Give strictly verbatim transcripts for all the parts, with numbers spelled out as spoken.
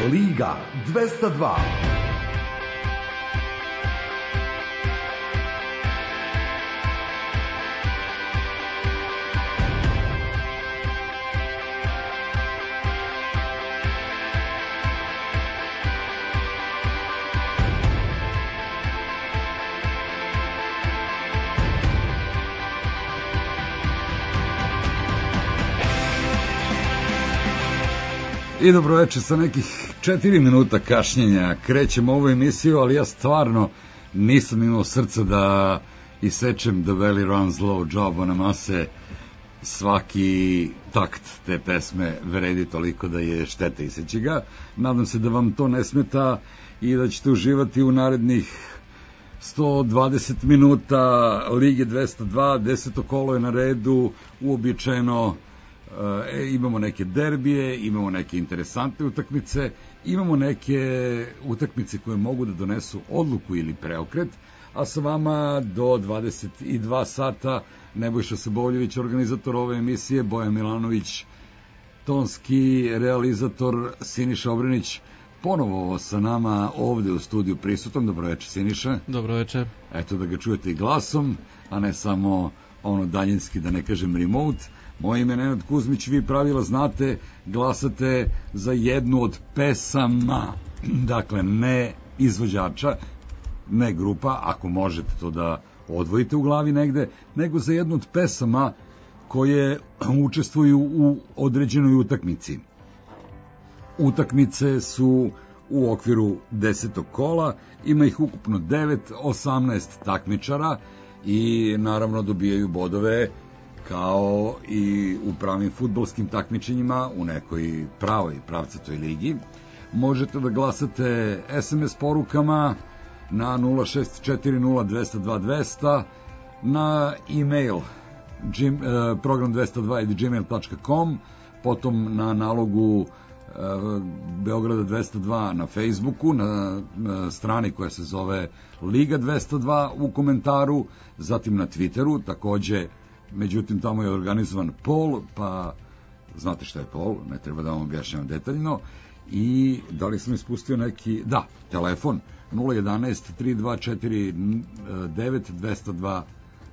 Liga dvesta dva. I dobro večer, sa nekih četiri minuta kašnjenja krećemo ovu emisiju, ali ja stvarno nisam imao srca da isečem The Belly Runs Low Job on a mase. Svaki takt te pesme vredi toliko da je šteta iseći ga. Nadam se da vam to ne smeta i da ćete uživati u narednih sto dvadeset minuta Lige dvesta dva. Deseto kolo je na redu, uobičajeno. E, imamo neke derbije, imamo neke interesantne utakmice, imamo neke utakmice koje mogu da donesu odluku ili preokret, a sa vama do dvadeset dva sata Nebojša Saboljević, organizator ove emisije, Bojan Milanović, tonski realizator, Siniša Obrenić, ponovo sa nama ovde u studiju prisutan. Dobro večer, Siniša. Dobro večer. Eto da ga čujete i glasom, a ne samo ono daljinski, da ne kažem remote. Moje ime je Nenad Kuzmić, vi pravila znate, glasate za jednu od pesama, dakle ne izvođača, ne grupa, ako možete to da odvojite u glavi negde, nego za jednu od pesama koje učestvuju u određenoj utakmici. Utakmice su u okviru desetog kola, ima ih ukupno devet, osamnaest takmičara i naravno dobijaju bodove kao i u pravim fudbalskim takmičenjima u nekoj pravoj pravcatoj ligi. Možete da glasate es em es porukama na nula šest četiri nula dvesta dva dvesta, na e-mail gim, eh, program dvesta dva at gmail tačka com, potom na nalogu eh, Beograda dvesta dva na Facebooku, na, na strani koja se zove Liga dvesta dva u komentaru, zatim na Twitteru, takođe. Međutim, tamo je organizovan poll, pa znate šta je poll, ne treba da vam objašnjam detaljno. I da li sam ispustio neki, da, telefon nula jedanaest tri dva četiri devet dvesta dva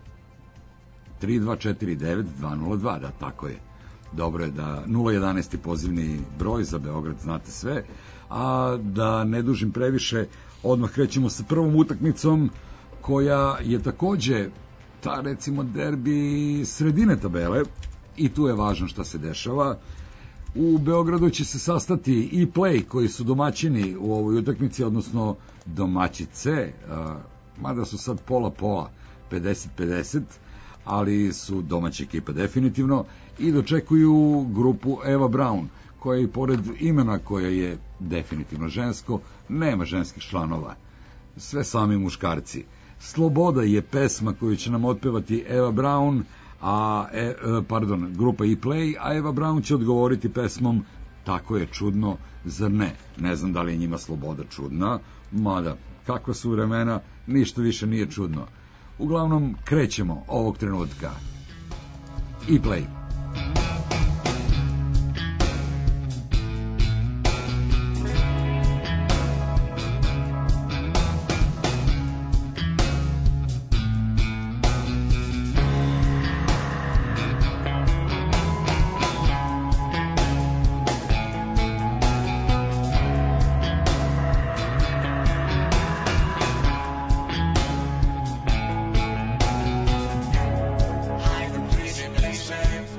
tri dva četiri devet dva nula dva, da, tako je. Dobro je da nula jedanaest je pozivni broj za Beograd, znate sve. A da ne dužim previše, odmah krećemo sa prvom utakmicom koja je takođe ta, recimo, derbi sredine tabele, i tu je važno šta se dešava. U Beogradu će se sastati i Play, koji su domaćini u ovoj utakmici, odnosno domaćice, mada su sad pola-pola, pedeset pedeset, ali su domaća ekipa definitivno, i dočekuju grupu Eva Braun, koja i pored imena koje je definitivno žensko, nema ženskih članova, sve sami muškarci. Sloboda je pesma koju će nam otpevati Eva Braun, a, e, pardon, grupa E-Play, a Eva Braun će odgovoriti pesmom Tako je čudno, zar ne? Ne znam da li je njima sloboda čudna, mada, kakva su vremena, ništa više nije čudno. Uglavnom, krećemo ovog trenutka. E-Play. Hide from pleasing, pleasing.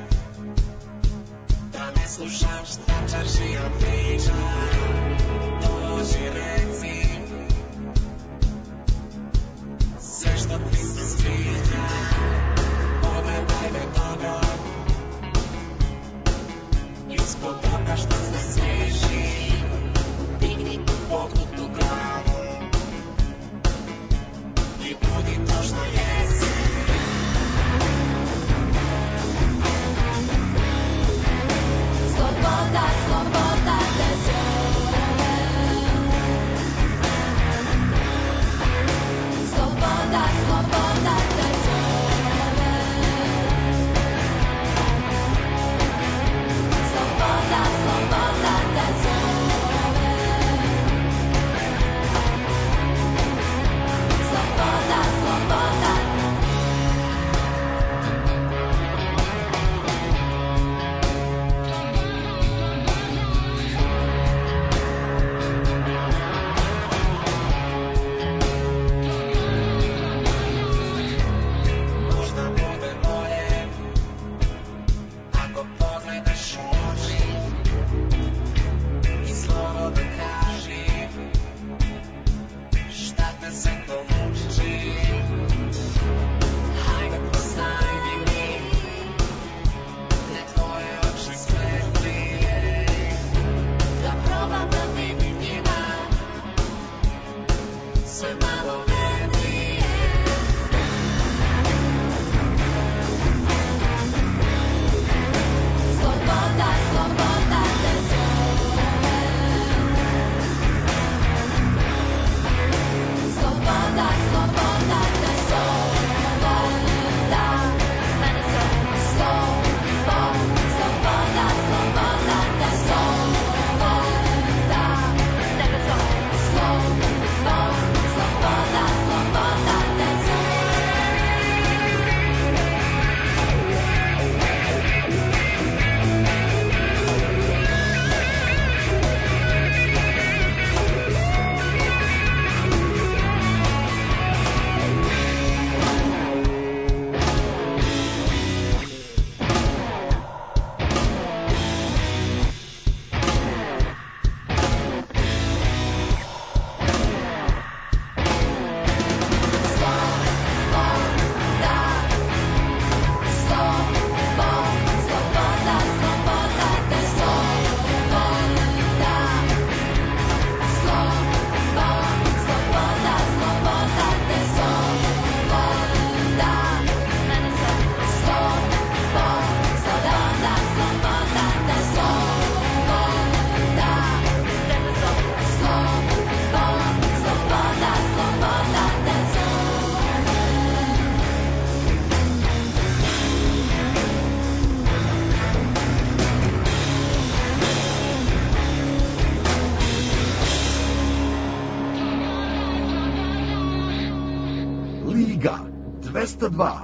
Liga dvesta dva.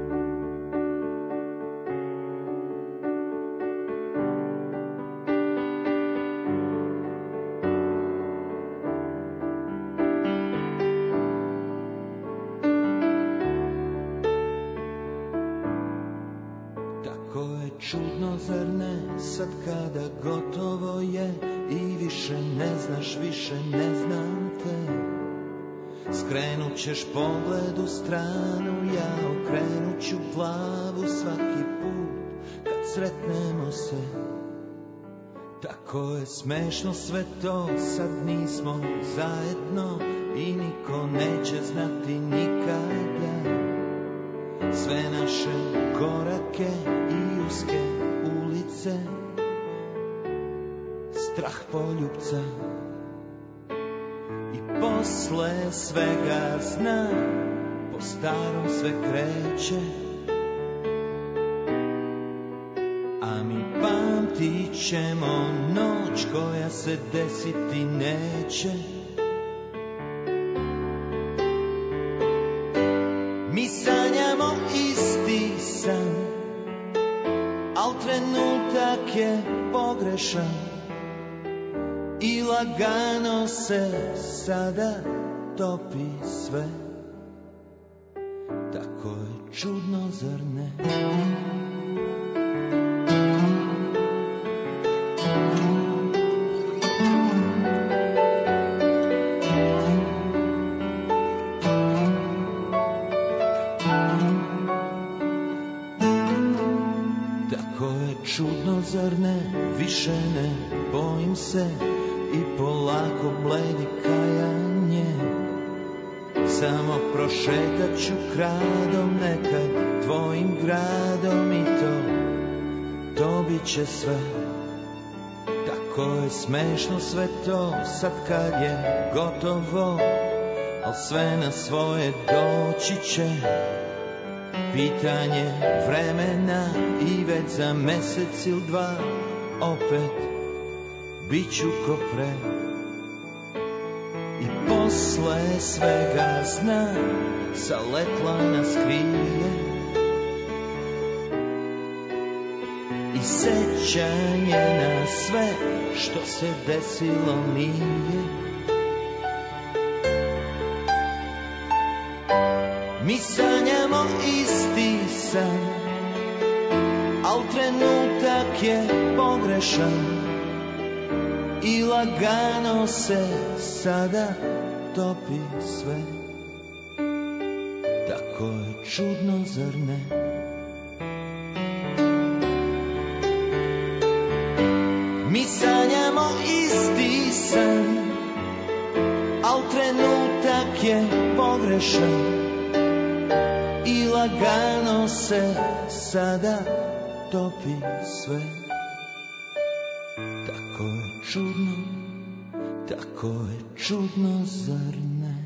Čudno, zar ne, sad kada gotovo je i više ne znaš, više ne znam te. Skrenut ćeš pogled u stranu, ja okrenut ću glavu svaki put kad sretnemo se. Tako je smešno sve to, sad nismo zajedno i niko neće znati nikada. Sve naše korake i uske ulice, strah poljupca. I posle svega zna, po starom sve kreće, a mi pamtit ćemo noć koja se desiti neće. Mi sanjamo isti san, al trenutak je pogrešan i lagano se sada topi sve. Tako je čudno, zar ne? Čudno, zar ne, više ne bojim se i polako bledi kajanje. Samo prošetat ću kradom nekad tvojim gradom i to, to bit će sve. Tako je smešno sve to, sad kad je gotovo, al sve na svoje doći će. Pitanje vremena i već za mesec ili dva opet bit ću ko pre. I posle svega zna, sa letla nas krije i sećanje na sve što se desilo nije. Mi sanjamo isti san, al trenutak je pogrešan i lagano se sada topi sve. Tako je čudno, zar ne? Mi sanjamo isti san, al trenutak je pogrešan i lagano se sada topi sve. Tako je čudno, tako je čudno, zar ne?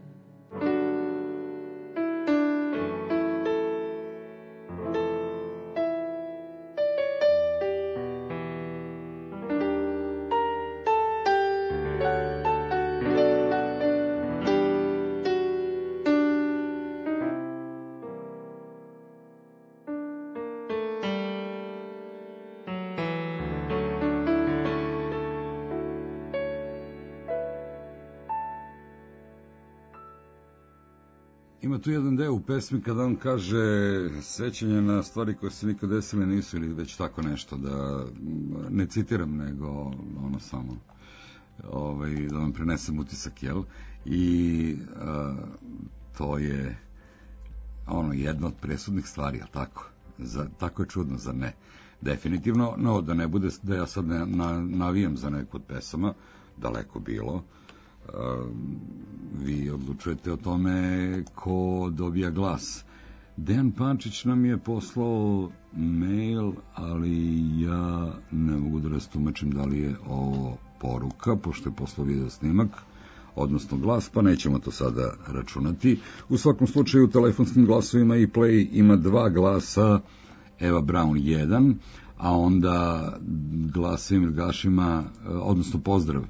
Ima tu jedan deo u pesmi kada on kaže sećanje na stvari koje se nikad desile nisu ili već tako nešto, da ne citiram nego ono samo ovaj, da vam prenesem utisak, jel? I a, to je ono jedna od presudnih stvari, jel tako? Za, tako je čudno, zar ne? Definitivno, no da ne bude da ja sad ne, na, navijam za neku od pesama, daleko bilo. Uh, vi odlučujete o tome ko dobija glas. Dejan Pančić nam je poslao mail, ali ja ne mogu da rastumačim da li je ovo poruka, pošto je poslao video snimak, odnosno glas, pa nećemo to sada računati. U svakom slučaju, u telefonskim glasovima i Play ima dva glasa, Eva Braun jedan, a onda glasovim gašima, odnosno pozdrav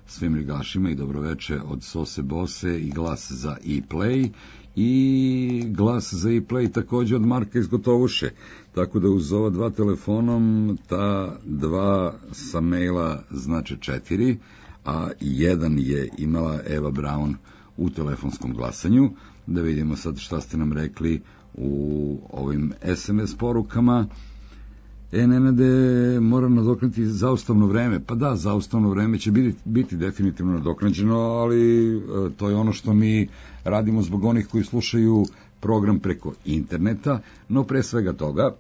svim ligašima i dobroveče od Sose Bose i glas za e-play i glas za e-play takođe od Marka iz Gotovuše. Tako da uz ova dva telefonom, ta dva sa maila znači četiri, a jedan je imala Eva Braun u telefonskom glasanju. Da vidimo sad šta ste nam rekli u ovim es em es porukama. E, Nenade, moram nadoknati zaustavno vreme. Pa da, zaustavno vreme će biti, biti definitivno nadoknađeno, ali e, to je ono što mi radimo zbog onih koji slušaju program preko interneta, no pre svega toga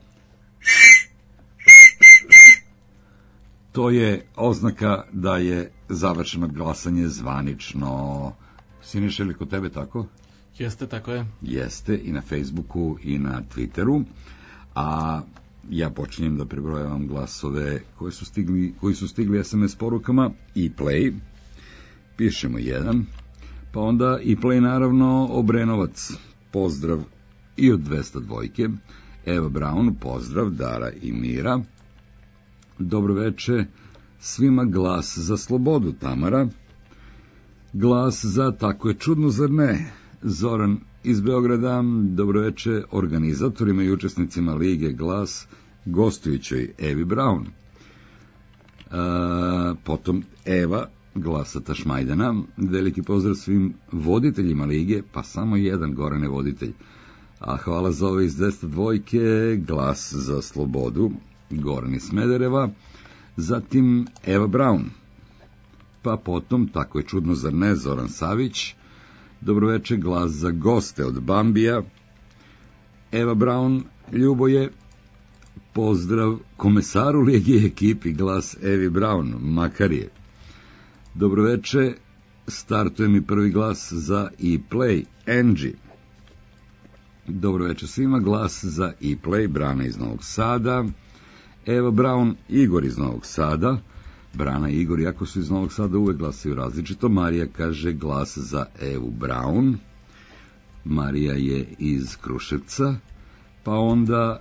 to je oznaka da je završeno glasanje zvanično. Siniša, ili kod tebe tako? Jeste, tako je. Jeste, i na Facebooku i na Twitteru, a ja počinjem da prebrojavam glasove koji su stigli, koji su stigli es em es porukama. e-play, pišemo jedan, pa onda e-play naravno Obrenovac, pozdrav i od dvesta dvojke, Eva Braun, pozdrav, Dara i Mira, dobroveče svima, glas za slobodu, Tamara, glas za tako je čudno, zar ne, Zoran iz Beograda, dobroveče organizatorima i učesnicima Lige Glas, gostujućoj Evi Braun. E, potom Eva, glasa Tašmajdana, veliki pozdrav svim voditeljima Lige, pa samo jedan, Gorane, voditelj. A hvala za ove iz dvesta dvojke, glas za slobodu, Goran iz Smedereva, zatim Eva Braun, pa potom, tako je čudno, zar ne, Zoran Savić, dobroveče, glas za goste od Bambija, Eva Braun, Ljuboje, pozdrav komesaru Lige ekipi, glas Evi Braun, Makarije, dobroveče, startuje mi prvi glas za e-play, Angie, dobroveče svima, glas za e-play, Brana iz Novog Sada, Eva Braun, Igor iz Novog Sada, Brana i Igor, jako su iz Novog Sada, uvek glasaju različito. Marija kaže glas za Evu Braun, Marija je iz Kruševca, pa onda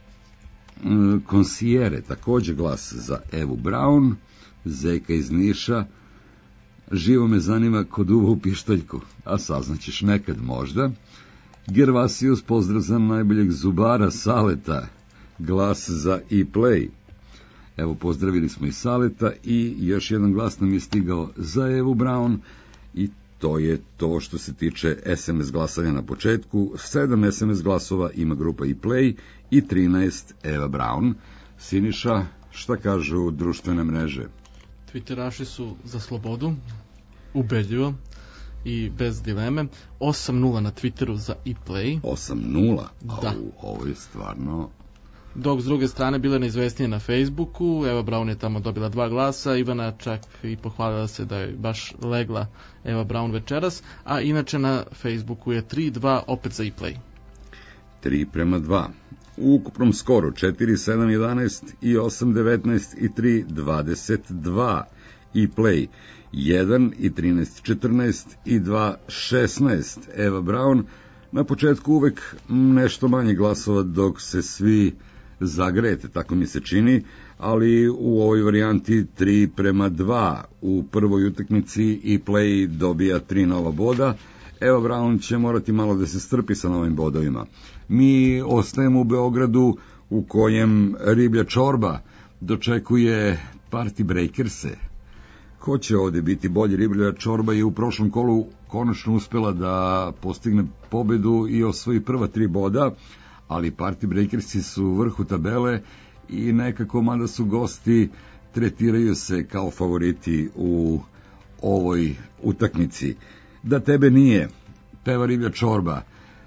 mm, Konsijere, takođe glas za Evu Braun, Zeka iz Niša, živo me zanima kod uva u pištaljku, a saznaćeš nekad možda. Gervasius, pozdrav za najboljeg zubara Saleta, glas za e-play. Evo, pozdravili smo i Saleta i još jedan glas nam je stigao za Evu Braun i to je to što se tiče es em es glasanja na početku. sedam es em es glasova ima grupa e-play i trinaest Eva Braun. Siniša, šta kažu društvene mreže? Twitteraši su za slobodu, ubedljivo i bez dileme. osam nula na Twitteru za e-play. osam nula? Da. Ovo je stvarno... Dok s druge strane bila neizvestnije na Facebooku, Eva Braun je tamo dobila dva glasa, Ivana čak i pohvalila se da je baš legla Eva Braun večeras, a inače na Facebooku je tri dva opet za e-play. tri prema dva. U ukupnom skoru četiri sedam jedanaest i osam devetnaest i tri dvadeset dva. E-play jedan i trinaest četrnaest i dva šesnaest. Eva Braun, na početku uvek nešto manje glasova dok se svi zagrete, tako mi se čini, ali u ovoj varijanti tri prema dva. U prvoj utakmici e-play dobija tri nova boda. Eva Braun će morati malo da se strpi sa novim bodovima. Mi ostajemo u Beogradu, u kojem riblja čorba dočekuje Party Breakerse. Ko će ovde biti bolji? Riblja čorba je u prošlom kolu konačno uspela da postigne pobedu i osvoji prva tri boda, ali Party Breakersi su u vrhu tabele i nekako, mada su gosti, tretiraju se kao favoriti u ovoj utakmici. Da tebe nije, peva riblja čorba,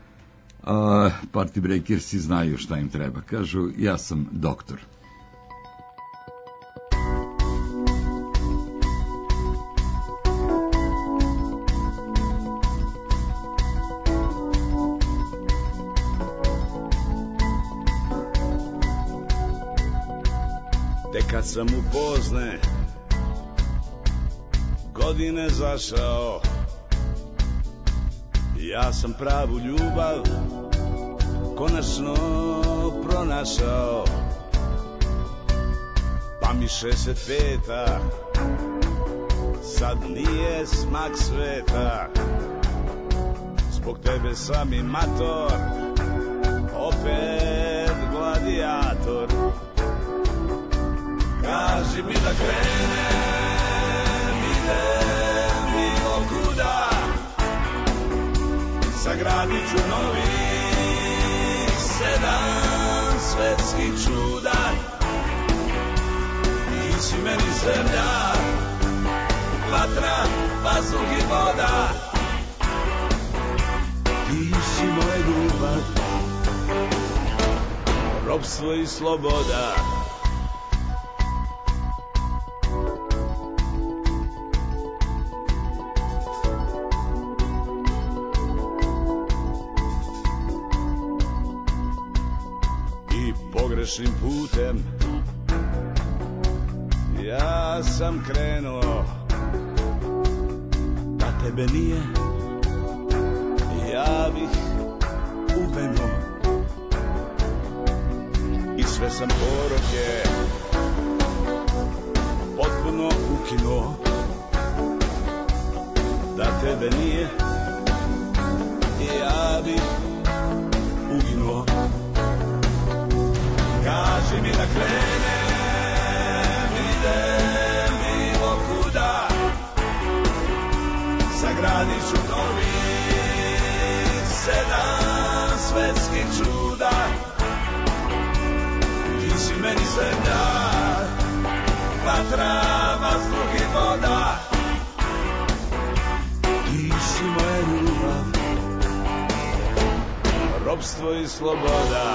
a Party Breakersi znaju šta im treba. Kažu, ja sam doktor. Kad sam u pozne godine zašao, ja sam pravu ljubav konačno pronašao. Pa mi šezdeset peta sad nije smak sveta. Zbog tebe sam i mator, opet gladijator. Kaži mi da krenem, idem bilo kuda, sagradit ću novi sedam svetskih čuda. Ti si meni zemlja, vatra, vazduh i voda. Ti si moja ljubav, ropstvo i sloboda. I pogrešnim putem ja sam krenuo, da tebe nije ja bih uvenuo. I sve sam poroke potpuno ukinuo, da tebe nije ja bih uginuo. Kaži mi da krenem, idem bilo kuda, sagradit ću novi sedam svetskih čuda. Ti si meni zemlja, vatra, vazduh i voda. Ti si moja ljubav, ropstvo i sloboda.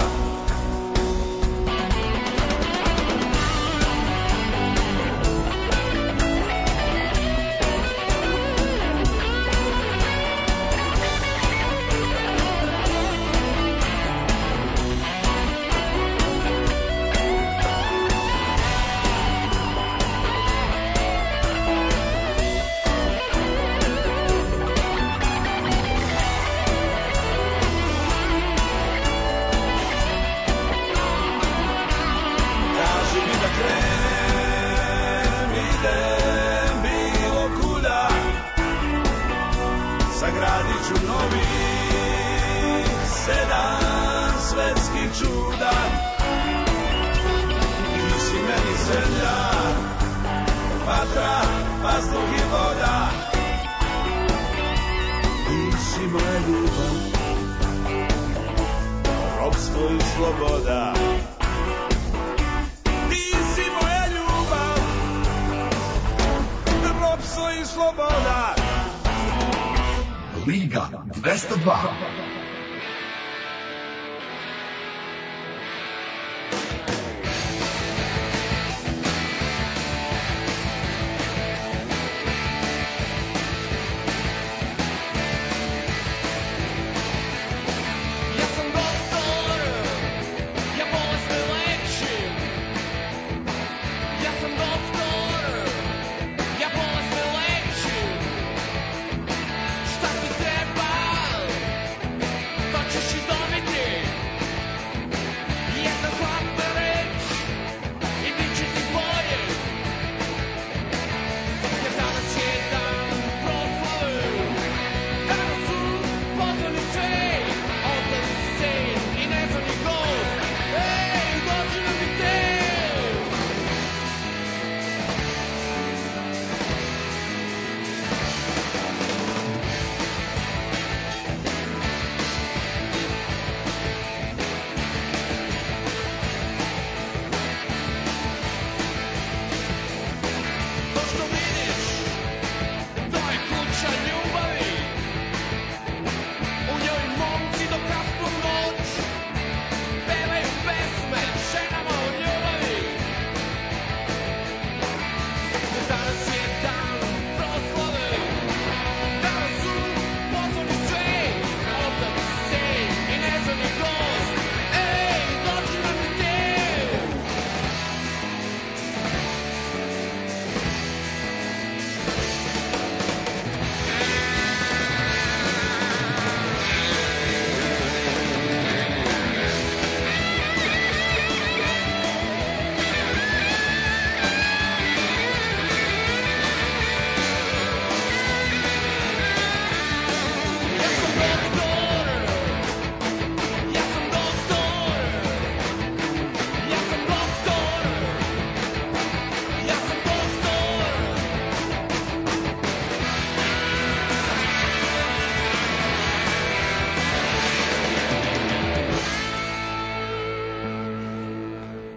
Liga dvesta dva. Šta ti treba?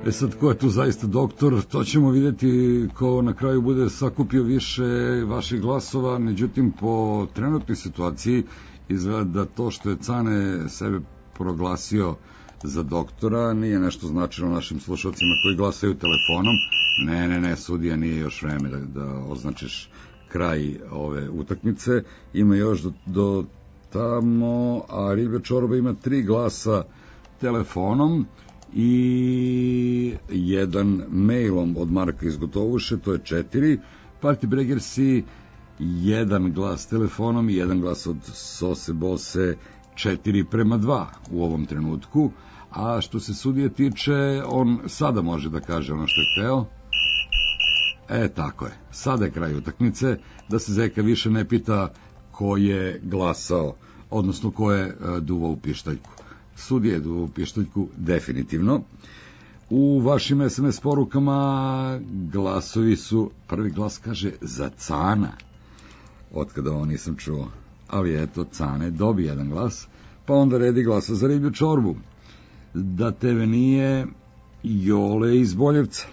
E sad, ko je tu zaista doktor, to ćemo vidjeti ko na kraju bude sakupio više vaših glasova, međutim, po trenutnoj situaciji izgleda da to što je Cane sebe proglasio za doktora nije nešto značilo našim slušalcima koji glasaju telefonom. Ne, ne, ne, sudija, nije još vreme da, da označiš kraj ove utakmice. Ima još do, do tamo, a Riblja čorba ima tri glasa telefonom i jedan mailom od Marka iz Gotovuše, to je četiri. Party Breakersi jedan glas telefonom i jedan glas od Sose Bose, četiri prema dva u ovom trenutku. A što se sudije tiče, on sada može da kaže ono što je hteo. E, tako je. Sada je kraj utakmice, da se Zeka više ne pita ko je glasao, odnosno ko je uh, duvao u pištaljku. Sudije je duvao u pištaljku, definitivno. U vašim es em es porukama glasovi su, prvi glas kaže za Cana. Otkada ovo nisam čuo. Ali eto, Cane dobi jedan glas, pa onda redi glasa za Riblju čorbu. Da tebe nije Jole iz Boljevca.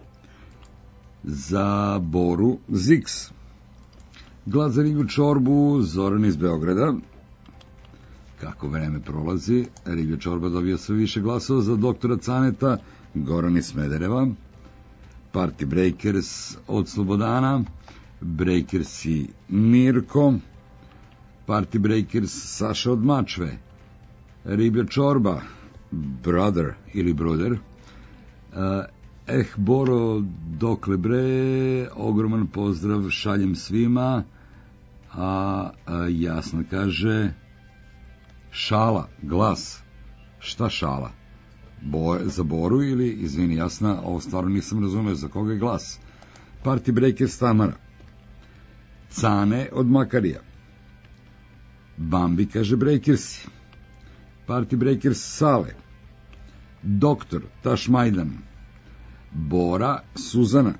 Za Boru Ziks. Glas za Riblju čorbu Zoran iz Beograda. Kako vreme prolazi, Riblja čorba dobija sve više glasova za doktora Caneta, Goran iz Smedereva. Party Breakers od Slobodana, Breakersi Mirko, Party Breakers Saša od Mačve, Riblja čorba Brother ili Bruder. Uh, eh, Boro, dokle bre, ogroman pozdrav šaljem svima, a, a Jasna kaže šala, glas. Šta šala? Bo, za Boru ili, izvini Jasna, ovo stvarno nisam razumeo, za koga je glas? Party Breakers Tamara, Cane od Makarija, Bambi kaže Breakersi, Party Breakers Sale, Doktor Tašmajdan, Bora Suzana.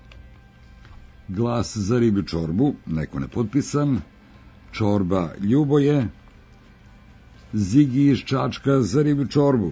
Glas za Riblju čorbu, neko nepotpisan, Čorba Ljuboje, Zigi iz Čačka za Riblju čorbu.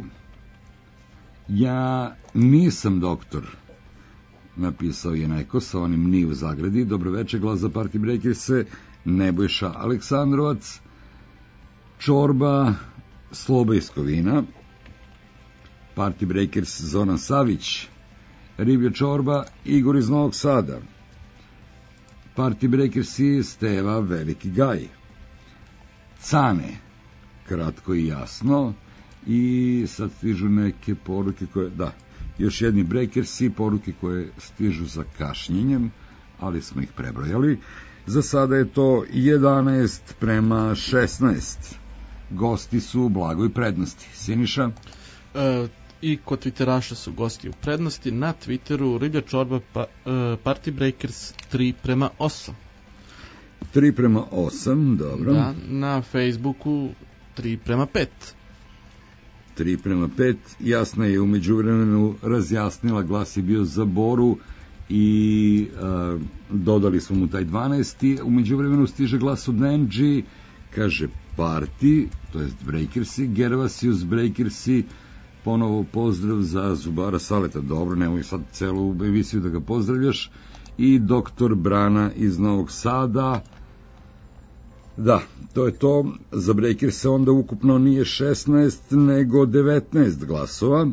Ja nisam doktor, napisao je neko sa onim ni u zagradi. Dobroveče, glas za Party Breakerse, Nebojša Aleksandrovac, Čorba Sloba iz Kovina, Party Breakers Zoran Savić, Riblja čorba Igor iz Novog Sada, Party Breakersi Steva Veliki Gaj, Cane, kratko i jasno. I sad stižu neke poruke koje, da, još jedni Breakersi, poruke koje stižu za kašnjenjem, ali smo ih prebrojali. Za sada je to jedanaest prema šesnaest. Gosti su u blagoj prednosti. Siniša? E, I kod Twitteraša su gosti u prednosti. Na Twitteru Riblja čorba pa, e, Party Breakers tri prema osam. tri prema osam, dobro. Da, na Facebooku tri prema pet. tri prema pet, Jasna je u međuvremenu razjasnila, glas je bio za Boru i a, dodali smo mu taj dvanaesti. U međuvremenu stiže glas od Nenđi, kaže Party, to jest Breakersi, Gervasius Breakersi, ponovo pozdrav za Zubara Saleta, dobro, nemoj sad celu emisiju da ga pozdravljaš, i doktor Brana iz Novog Sada. Da, to je to. Za Breakerse onda ukupno nije šesnaest, nego devetnaest glasova.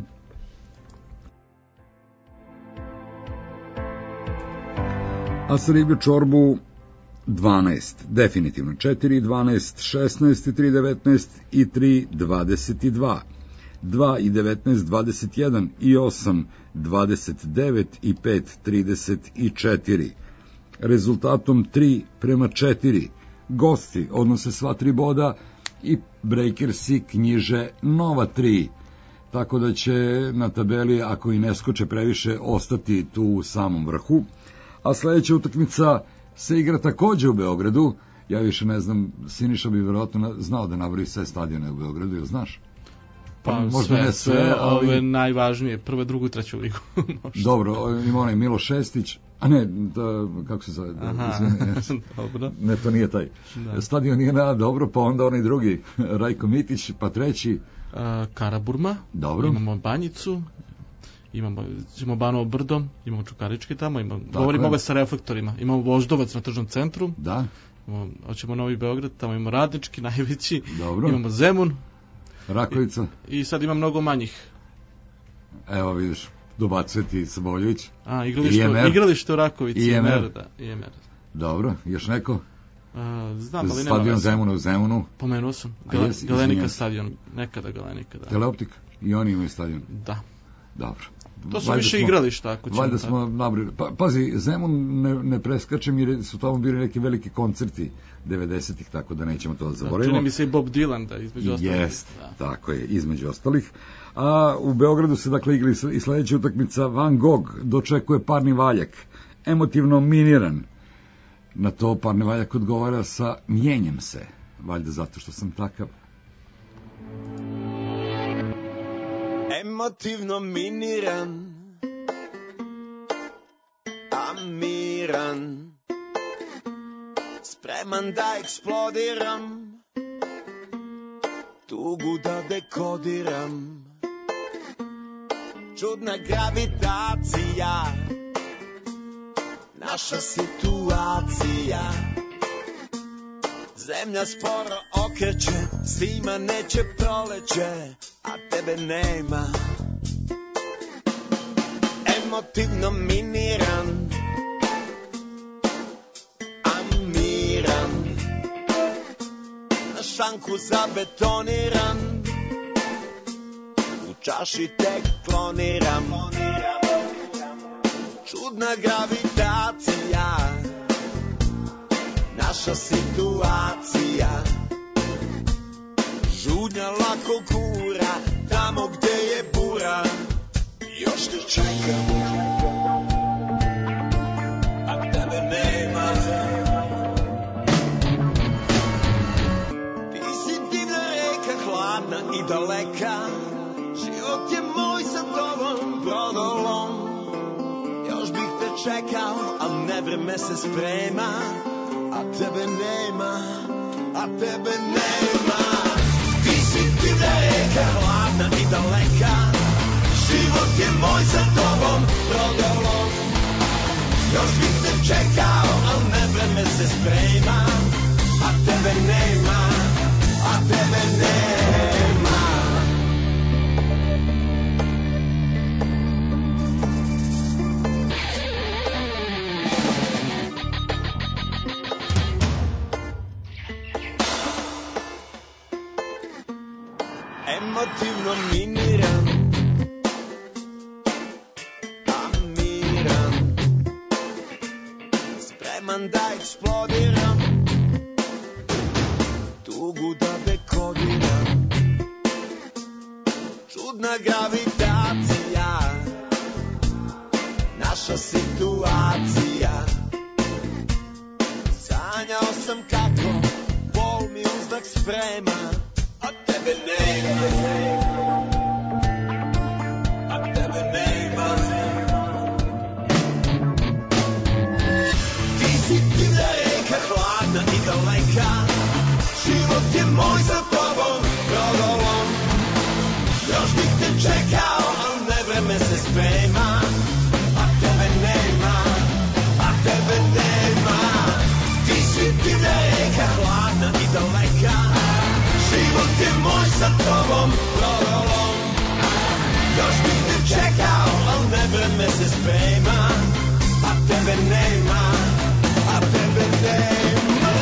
A za Riblju čorbu dvanaest, definitivno četiri, dvanaest, šesnaest i tri, devetnaest i tri, dvadeset dva. dva i devetnaest, dvadeset jedan i osam, dvadeset devet i pet, trideset četiri. Rezultatom tri prema četiri. Gosti odnose sva tri boda i Breakersi knjiže nova tri. Tako da će na tabeli, ako i ne skoče previše, ostati tu u samom vrhu. A sledeća utakmica se igra takođe u Beogradu. Ja više ne znam, Siniša bi verovatno znao da nabroji sve stadione u Beogradu, ili znaš? Pa možda sve, ne sve, sve ali... ove najvažnije, prvu, drugu i treću ligu. Dobro, ima onaj Milo Šestić, a ne, da, kako se zove? Aha, dobro. Ne, to nije taj. Da. Stadion nije na dobro, pa onda onaj drugi, Rajko Mitić, pa treći. A, Karaburma, dobro. Imamo Banjicu imamo, imamo Banovo Brdo, imamo Čukarički tamo, imamo, Tako govorimo je. ove sa reflektorima, imamo Voždovac na tržnom centru, Da, imamo, hoćemo Novi Beograd, tamo imamo Radnički, najveći, dobro. imamo Zemun Rakovica, i sad ima mnogo manjih. evo vidiš, dobacuje ti Saboljević. A, igralište, I M R. igralište u Rakovici, I M R. I M R, da, I M R. Dobro, još neko? A, znam, ali nema Stadion veze. Zemunu u Zemunu, Pomenuo sam, A Gale, jesi, Galenika izvinjam se. stadion, nekada Galenika, da. Teleoptika, i oni imaju stadion. Da. Dobro. To su Valjda više smo- igrališta, ako ćemo Valjda tako. smo nabrili. Pa, pazi, Zemun ne, ne preskačem jer su tamo bili neki veliki koncerti devedesetih, tako da nećemo to da Da, zaboravimo. čini mi se i Bob Dylan, da, između ostalih. Jest, Da. tako je, između ostalih. A u Beogradu se dakle igli i sledeća utakmica Van Gogh dočekuje Parni Valjak, emotivno miniran. Na to Parni Valjak odgovara sa mijenjem se, valjda zato što sam takav. Emotivno miniran, a miran, spreman da eksplodiram, tugu da dekodiram. Čudna gravitacija, naša situacija. Zemlja sporo okreće, svima neće proleće, a tebe nema. Emotivno miniran, a miran, na šanku zabetoniran, u čaši tek kloniram. Čudna gravitacija, naša situacija. Žudnja lako gura, tamo gde je bura. Još te čekam, a tebe nema. Ti si divna reka, hladna i daleka. Život je moj sa tobom brodolom. Još bih te čekao, al ne vreme se sprema. A tebe nema, a tebe nema. Ti si divna reka, hladna i daleka. Život je moj sa tobom brodolom. Još bih te čekao, al ne vreme se sprema. A tebe nema, a tebe nema. Emotivno miniran, a miran, spreman da eksplodiram, tugu da dekodiram. Čudna gravitacija, naša situacija. Sanjao sam kako bol mi uzdak sprema, a tebe nema, a tebe nema. Ti si divna reka, hladna i daleka. Život je moj sa tobom brodolom. Još bih te čekao, al ne vreme se sprema. A tebe nema, a tebe nema. Ti si divna reka, hladna i daleka. Život je moj sa tobom brodolom. Još bih te čekao, al ne vreme se sprema. A tebe nema, a tebe nema.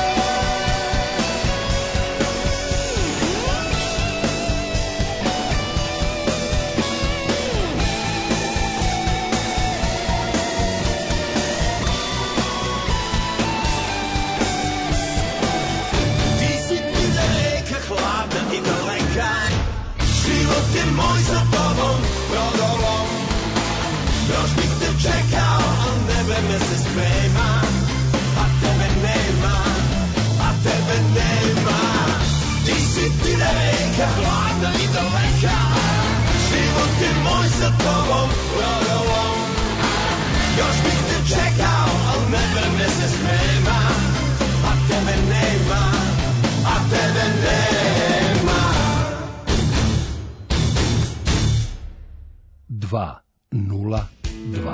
Život je moj sa tobom brodolom. Još bih te čekao, al ne vreme se sprema. A tebe nema, a tebe nema. Ti si divna reka, hladna i daleka. Život je moj sa tobom brodolom. Još bih te čekao, al ne vreme se sprema. A tebe nema, a tebe nema. dva nula dva.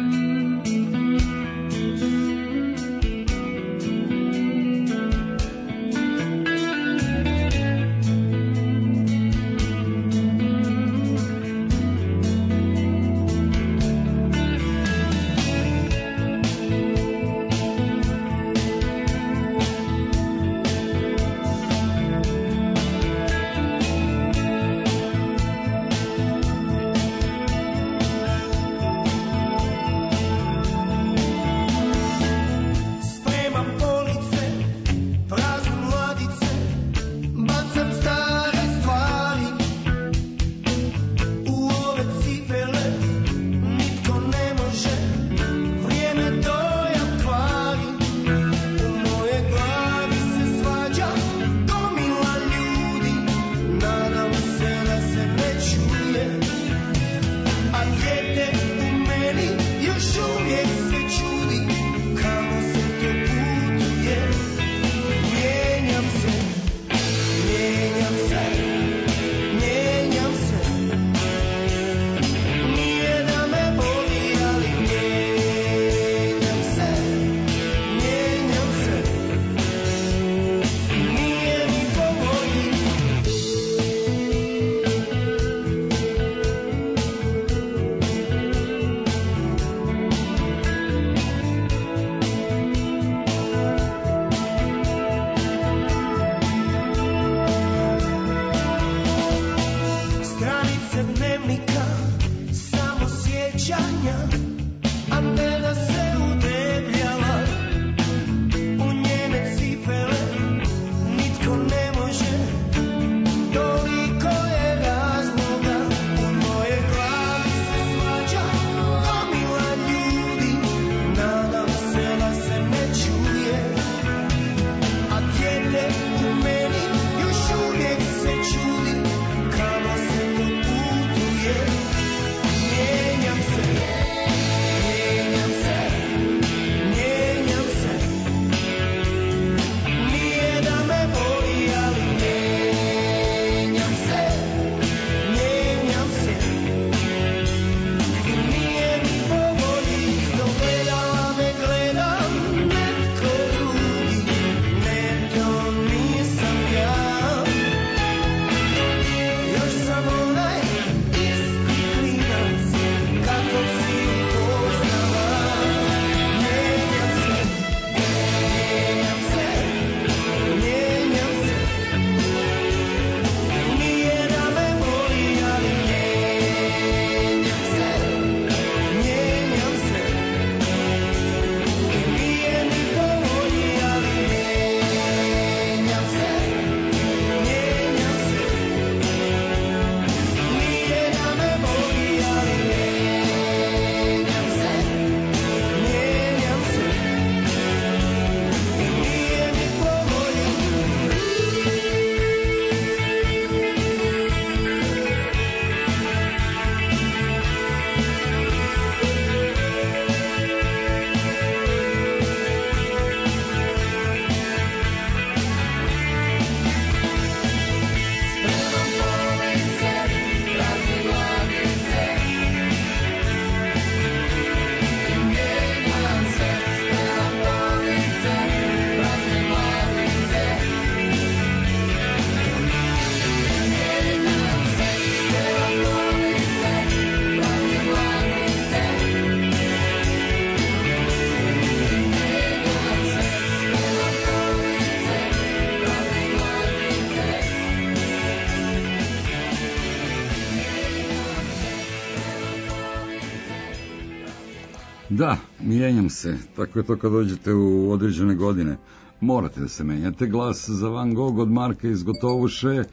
Da, mijenjam se. Tako je to kad dođete u određene godine. Morate da se menjate. Glas za Van Gogh od Marka iz Gotovuše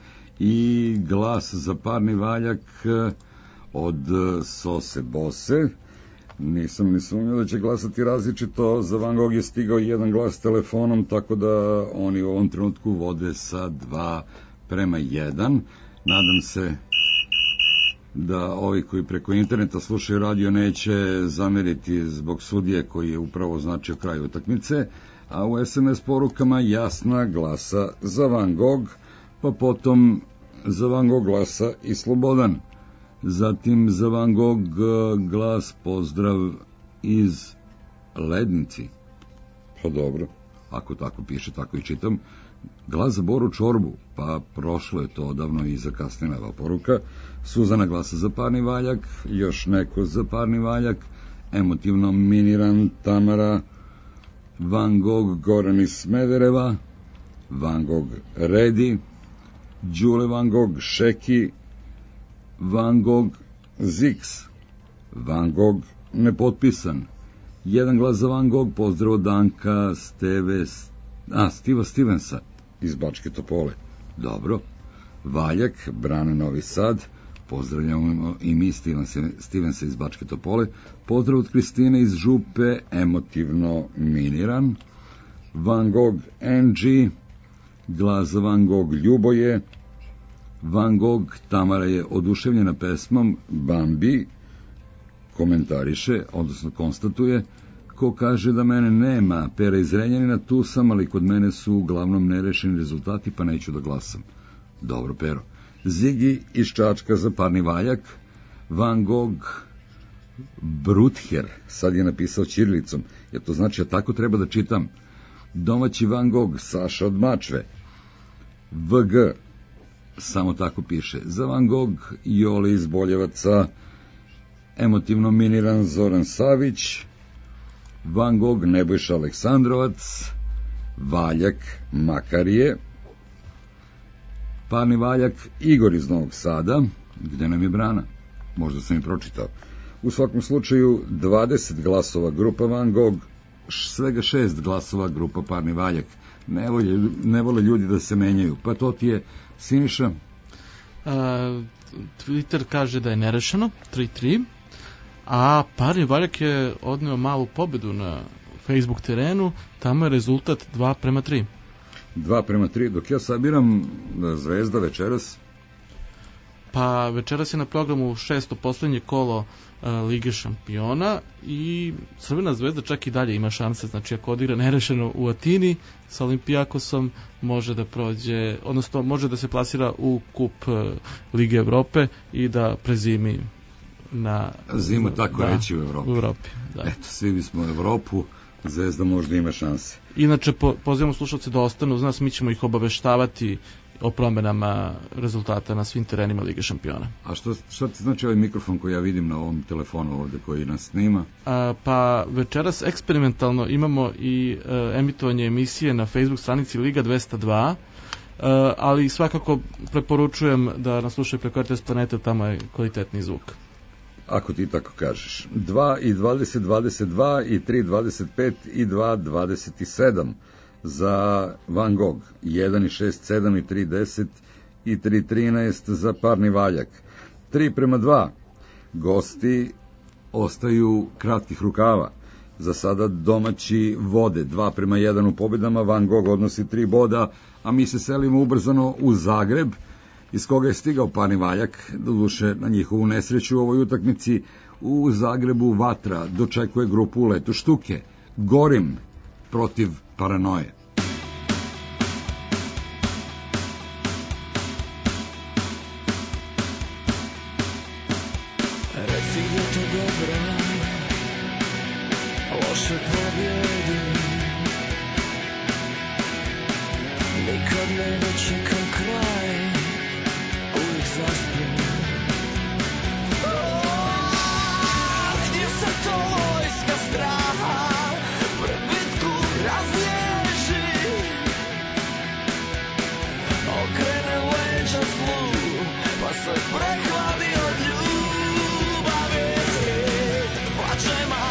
i glas za Parni valjak od Sose Bose. Nisam ni sumnjao da će glasati različito. Za Van Gogh je stigao jedan glas telefonom, tako da oni u ovom trenutku vode sa dva prema jedan. Nadam se da ovi koji preko interneta slušaju radio neće zameriti zbog sudije koji je upravo označio kraj utakmice, a u es em es porukama Jasna glasa za Van Gogh, pa potom za Van Gogh glasa i Slobodan. Zatim za Van Gogh glas pozdrav iz Lednici. Pa dobro, ako tako piše, tako i čitam. Glas za Boru Čorbu, pa prošlo je to odavno i zakasnila ova poruka. Suzana glasa za Parni Valjak, još neko za Parni Valjak, emotivno miniran Tamara, Van Gogh Goran iz Smedereva, Van Gogh Redi, Đule Van Gogh Šeki, Van Gogh Zix, Van Gogh nepotpisan, jedan glas za Van Gogh, pozdrav od Danka Steve, a, Stiva Stevensa iz Bačke Topole. Dobro. Valjak, Brana Novi Sad, pozdravljamo i mi Stevensa, Stevensa iz Bačke Topole. Pozdrav od Kristine iz Župe, emotivno miniran. Van Gogh N G, glas za Van Gogh Ljuboje. Van Gogh, Tamara je oduševljena pesmom Bambi, komentariše, odnosno konstatuje, ko kaže da mene nema, Pera iz Renjanina, tu sam, ali kod mene su uglavnom nerešeni rezultati, pa neću da glasam. Dobro, Pero. Zigi iz Čačka za Parni Valjak, Van Gogh Bruther, sad je napisao ćirilicom, jer to znači, a tako treba da čitam. Domaći Van Gogh, Saša od Mačve, V G, samo tako piše, za Van Gogh, Joli iz Boljevaca, emotivno miniran Zoran Savić, Van Gogh Nebojša Aleksandrovac, Valjak Makarije, Parni Valjak Igor iz Novog Sada, gde nam je Brana, možda sam i pročitao. U svakom slučaju dvadeset glasova grupa Van Gogh, svega šest glasova grupa Parni Valjak. Ne vole, ne vole ljudi da se menjaju, pa to ti je, Siniša? A, Twitter kaže da je nerešeno, tri tri, a Parni Valjak je odneo malu pobedu na Facebook terenu, tamo je rezultat dva prema tri. dva prema tri, dok ja sabiram Zvezda večeras. Pa večeras je na programu šesto poslednje kolo uh, Lige šampiona i Crvena Zvezda čak i dalje ima šanse, znači ako odigra nerešeno u Atini sa Olimpijakosom može da prođe, odnosno može da se plasira u kup uh, Lige Evrope i da prezimi na zimu, tako da, reći u Evropi. U Evropi, da. Eto, svi bismo u Evropu, Zvezda možda ima šanse. Inače, po, pozivamo slušalce da ostanu uz nas, mi ćemo ih obaveštavati o promenama rezultata na svim terenima Lige šampiona. A što, što ti znači ovaj mikrofon koji ja vidim na ovom telefonu ovde koji nas snima? A, pa večeras eksperimentalno imamo i e, emitovanje emisije na Facebook stranici Liga dvesta dva, e, ali svakako preporučujem da nas slušaju preko R T S Planete, tamo je kvalitetni zvuk. Ako ti tako kažeš. dva i dvadeset dvadeset dva i tri dvadeset pet i dva dvadeset sedam za Van Gogh, jedan i šest sedam i tri deset i tri trinaest za Parni Valjak. tri prema dva. Gosti ostaju kratkih rukava. Za sada domaći vode dva prema jedan u pobedama, Van Gogh odnosi tri boda, a mi se selimo ubrzano u Zagreb, iz koga je stigao Parni Valjak, doduše na njihovu nesreću u ovoj utakmici. U Zagrebu Vatra dočekuje grupu Leto Štuke, Gorim protiv Paranoje. Reci gdje to dobro, loše pobjedi, nikad ne dočekam kraj, uvijek zaspim. Gdje se to vojska straha pred bitku razliježi, okrene leđa zlu, pa se prehladi od ljubavi. Plačema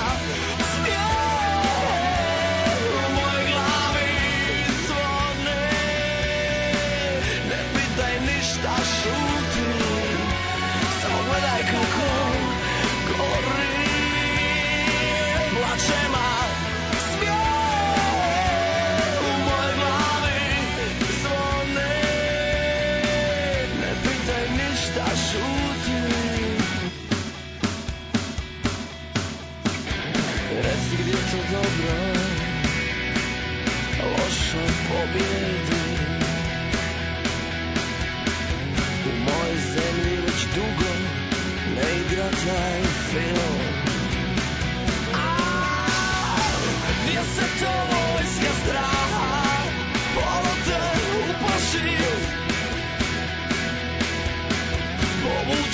smijeh u mojoj glavi zvone, ne pitaj ništa, šuti, samo gledaj kako gori. Plačema smijeh u mojoj glavi zvone, ne pitaj ništa, šuti. Reci gdje to dobro, loše pobjedi,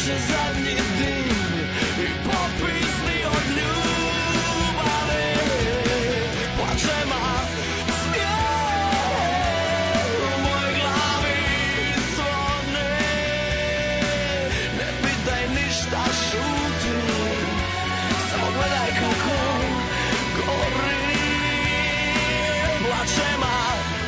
Gaše zadnji dim i popisni od ljubavi. Plače ma smijeh u moj glavi zvone. Ne pitaj ništa, šuti, samo gledaj kako gori. Plače ma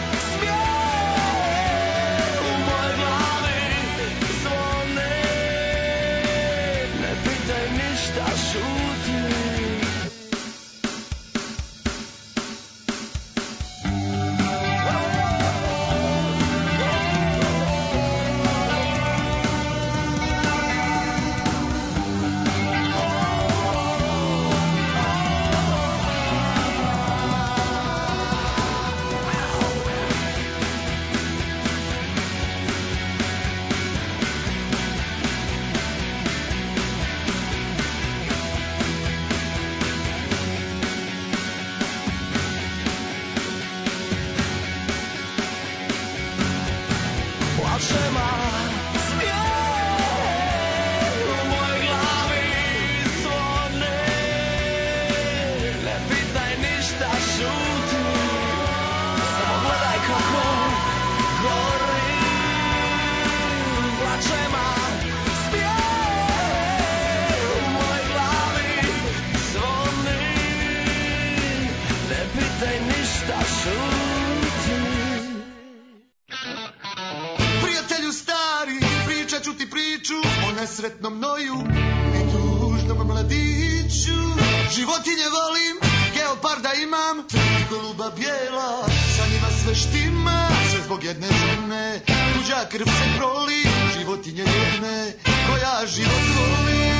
nesretnom noju i tužnom mladiću. Životinje volim, geoparda imam, tri goluba bijela, sa njima sve štima. Sve zbog jedne žene, tuđa krv se proli, životinje jedne, koja život voli.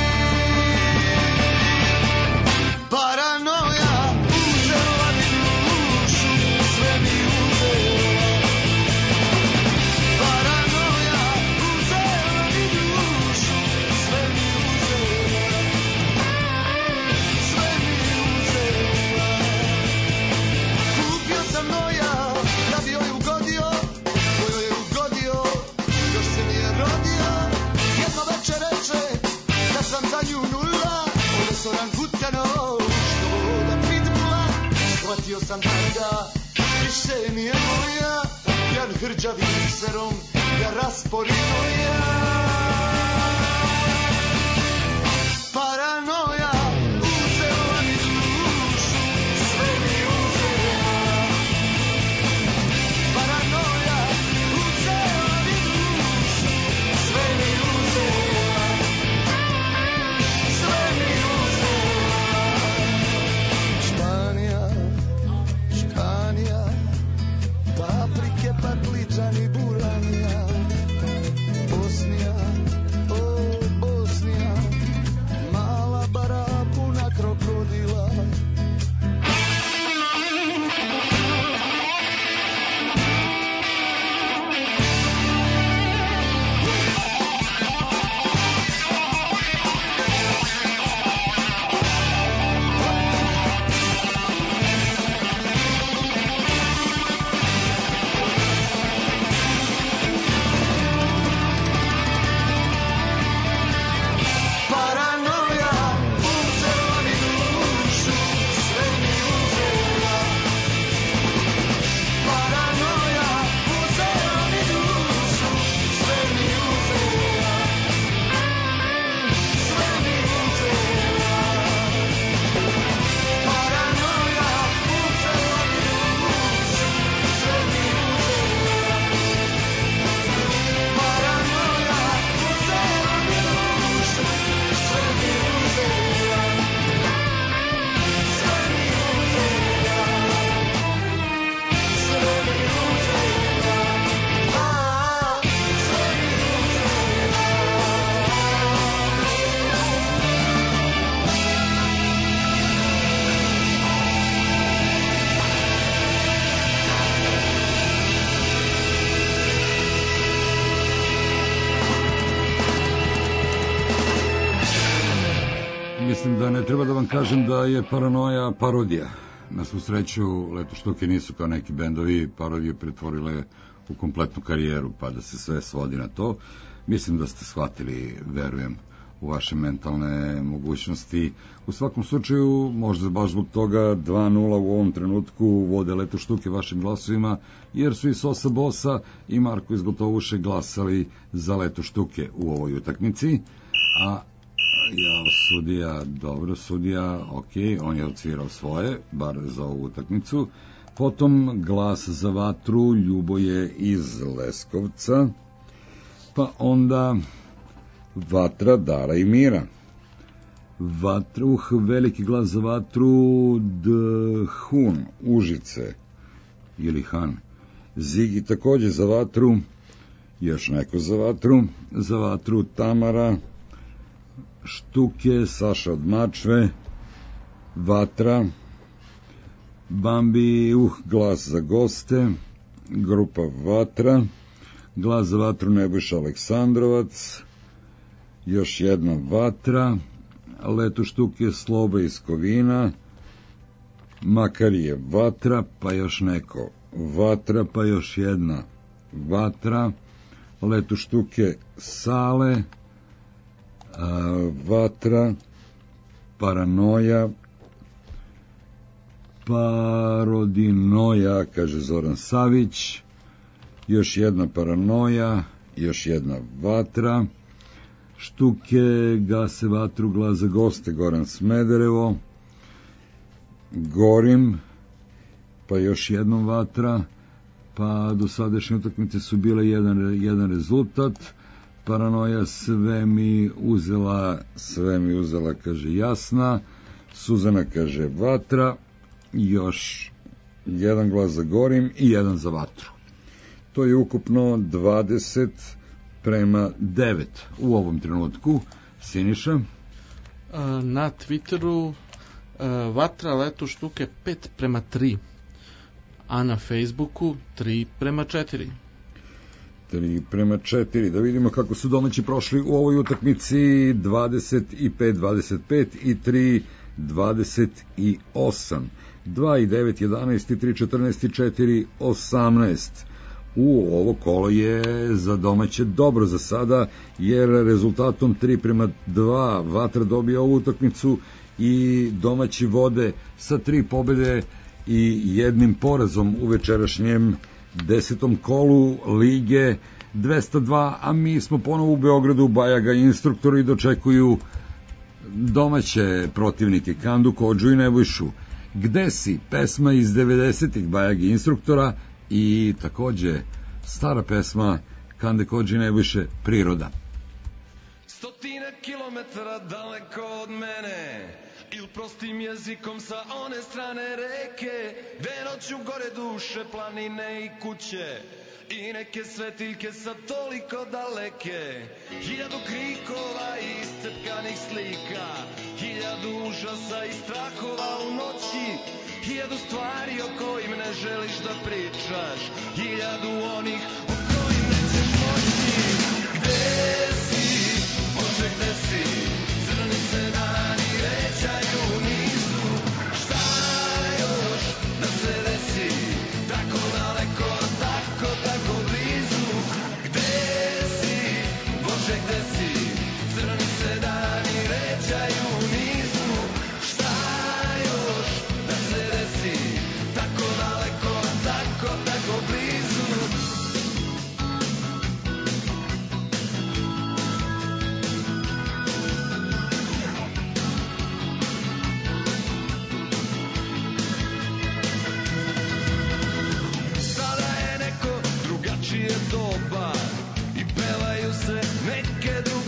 Paranoja uzela mi dušu, sve mi uzela. Paranoja uzela mi dušu, sve mi uzela. Sve mi uzela. Kupio sam noja da bi joj ugodio, ko joj je ugodio, još se nije rodio. Jedno večer reče da sam za nju nula, ode s orangutanom što voda pitbula. Shvatio sam tada, više nije moja, pjan hrđavim serom ja rasporio ja. Paranoja uzela mi dušu, sve mi uzela. Paranoja uzela mi dušu, sve mi uzela. Sve mi uzela. Španija, Španija, paprike, patličani, buranija. Bosnija, o Bosnija, mala bara puna krokodila. Paranoja uzela mi dušu, sve mi uzela. Paranoja uzela mi dušu, sve mi uzela. Sve mi uzela. Paranoja uzela mi dušu, sve mi uzela. Paranoja uzela mi dušu, sve mi uzela. Sve mi uzela. Sve mi uzela. A, sve mi uzela. Mislim da ne treba da vam kažem da je Paranoja parodija. Na svu sreću, Leto štuke nisu kao neki bendovi parodije pretvorile u kompletnu karijeru, pa da se sve svodi na to. Mislim da ste shvatili, verujem, u vaše mentalne mogućnosti. U svakom slučaju, možda baš zbog toga dva nula u ovom trenutku vode Leto štuke vašim glasovima, jer su i Sosa Bosa i Marko iz Gotovuše glasali za Leto štuke u ovoj utakmici. A ja, sudija, dobro, sudija, ok, on je odsvirao svoje, bar za ovu utakmicu. Potom glas za vatru Ljuboje iz Leskovca, pa onda Vatra Dara i Mira. Vatruh, veliki glas za vatru Dhun, Užice ili Han. Zigi takođe za vatru, još neko za vatru, za vatru Tamara, Štuke, Saša od Mačve, Vatra, Bambi, uh, glas za goste, grupa Vatra, glas za vatru Nebojša Aleksandrovac, još jedna Vatra, Leto štuke Sloba iz Kovina, Makar je Vatra, pa još neko Vatra, pa još jedna Vatra, Leto štuke Sale, a, Vatra, Paranoja, Parodinoja, kaže Zoran Savić, još jedna Paranoja, još jedna Vatra, Štuke, Gase vatru, glas za goste, Goran Smederevo, Gorim, pa još jednom Vatra, pa do sadašnje utakmice su bile jedan, jedan rezultat. Paranoja sve mi uzela, sve mi uzela, kaže Jasna, Suzana kaže Vatra, još jedan glas za Gorim i jedan za Vatru. To je ukupno dvadeset prema devet u ovom trenutku. Siniša? Na Twitteru Vatra Leto štuke pet prema tri, a na Facebooku tri prema četiri. tri prema četiri. Da vidimo kako su domaći prošli u ovoj utakmici. Dvadeset pet dvadeset pet i tri dvadeset osam. dva i devet jedanaest i tri četrnaest i četiri osamnaest. U ovo kolo je za domaće dobro za sada, jer rezultatom tri prema dva Vatra dobija ovu utakmicu i domaći vode sa tri pobede i jednim porazom u večerašnjem desetom kolu Lige dvesta dva, a mi smo ponovo u Beogradu. Bajaga instruktori dočekuju domaće protivnike Kandu, Kodžu i Nebojšu. Gde si? Pesma iz devedesetih Bajagi instruktora i takođe stara pesma Kande, Kodži i Nebojše, Priroda. Stotine kilometara daleko od mene, il prostim jezikom sa one strane reke, gde noću gore duše, planine i kuće, i neke svetiljke sa toliko daleke. Hiljadu krikova i iscepkanih slika, hiljadu užasa i strahova u noći, hiljadu stvari o kojim ne želiš da pričaš, hiljadu onih o kojim nećeš moći. Gde si, Bože, gde si? Crni se dani rećaju nizu. Šta još da se desi? Tako daleko, tako, tako blizu. Gde si, Bože, gde si? Crni se dani rećaju nizu. Šta još da se desi? Tako daleko, tako, tako blizu. Sada je neko drugačije doba i pevaju se neke druge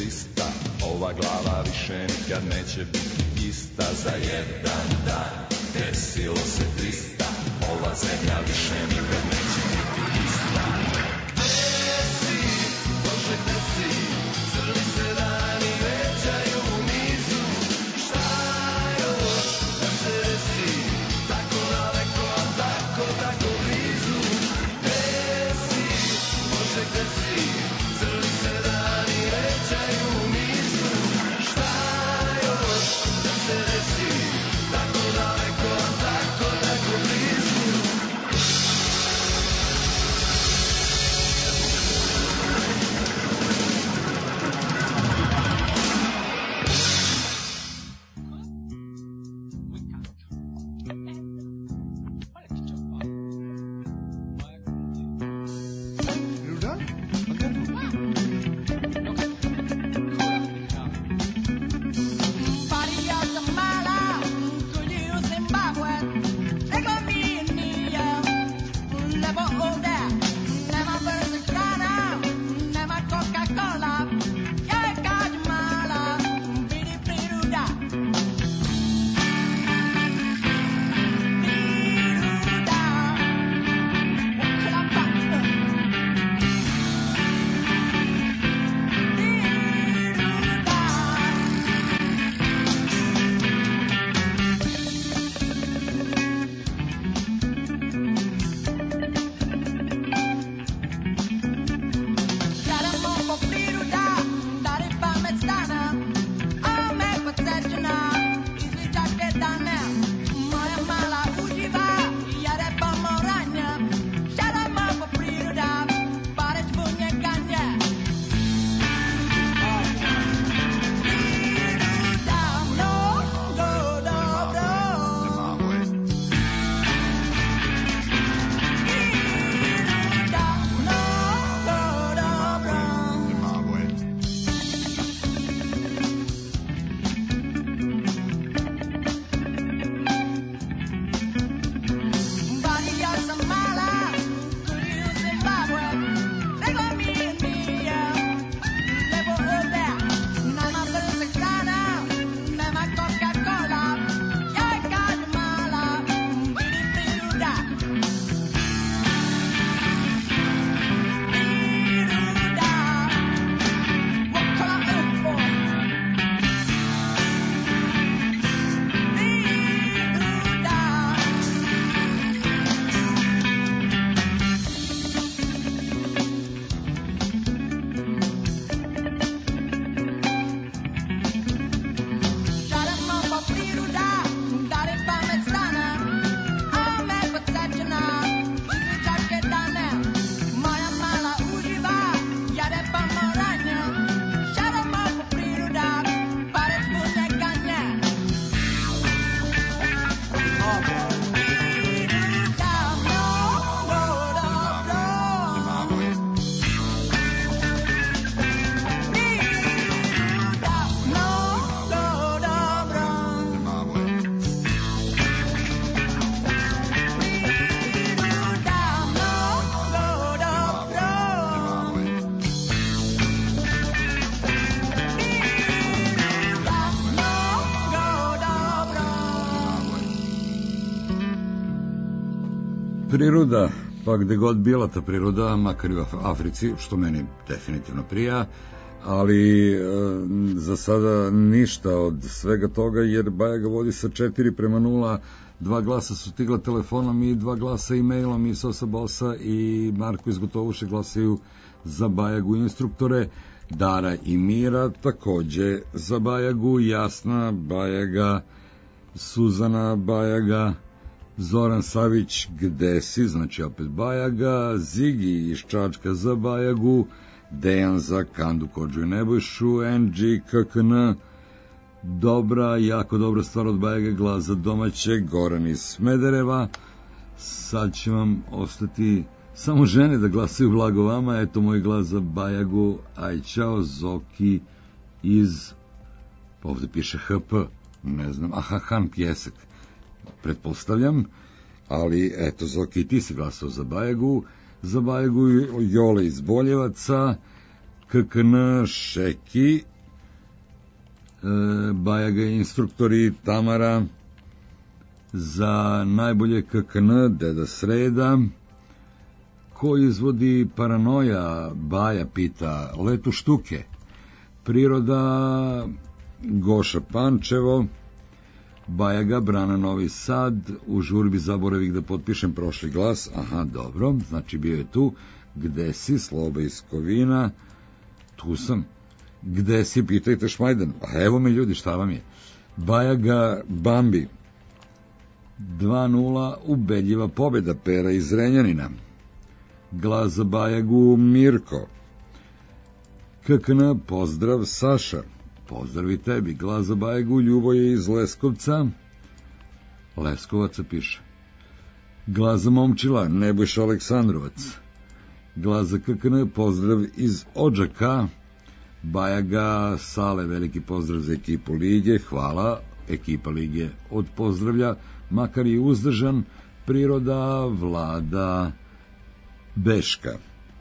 trista, ova glava više nikad neće biti ista. Za jedan dan desilo se trista, ova zemlja više nikad neće biti ista. Gde si, Bože gde si, crni se dani većaju u nizu. Šta još da se desi, tako daleko, a tako, tako blizu. Gde si, Bože gde si, crni se dani većaju u nizu. Šta još da se desi, tako daleko, a tako, tako blizu. Priroda, pa gde god bila ta priroda, makar i u Africi, što meni definitivno prija, ali e, za sada ništa od svega toga, jer Bajaga vodi sa četiri prema nula, dva glasa su stigla telefonom i dva glasa e-mailom, i Sosa Bosa i Marko iz Gotovuše glasaju za Bajagu instruktore, Dara i Mira takođe za Bajagu, Jasna Bajaga, Suzana Bajaga, Zoran Savić, gde si, znači opet Bajaga, Zigi iz Čačka za Bajagu, Dejan za Kandu, Kođu i Nebojšu, N G, K K N, dobra, jako dobra stvar od Bajage, glas za domaće, Goran iz Smedereva. Sad će vam ostati samo žene da glasaju, blago vama, eto moj glas za Bajagu, aj čao, Zoki iz, ovde piše H P, ne znam, aha, Han Pjesak, pretpostavljam, ali eto, Zoki, ti si glasao za Bajagu, za Bajagu Jole iz Boljevaca, K K N, Šeki Bajaga instruktori Tamara za najbolje K K N, Deda Sreda. Ko izvodi Paranoja, Baja pita, Letu štuke. Priroda, Goša Pančevo. Bajaga, Brana Novi Sad. U žurbi zaboravih da potpišem prošli glas. Aha, dobro, znači bio je tu. Gde si, Sloba iz Kovina. Tu sam. Gde si, pitajte Šmajdan. A evo me ljudi, šta vam je? Bajaga, Bambi. dva nula, ubedljiva pobjeda Pera iz Renjanina. Glas za Bajagu, Mirko. K K N, pozdrav, Saša. Pozdrav i tebi. Glas za Bajagu, Ljuboje iz Leskovca. Leskovaca piše. Glas za Momčila, Nebojša Aleksandrovac. Glas za K K N, pozdrav iz Odžaka. Bajaga, Sale, veliki pozdrav za ekipu Lige, hvala. Ekipa Lige od pozdravlja, makar i uzdržan. Priroda, Vlada Beška.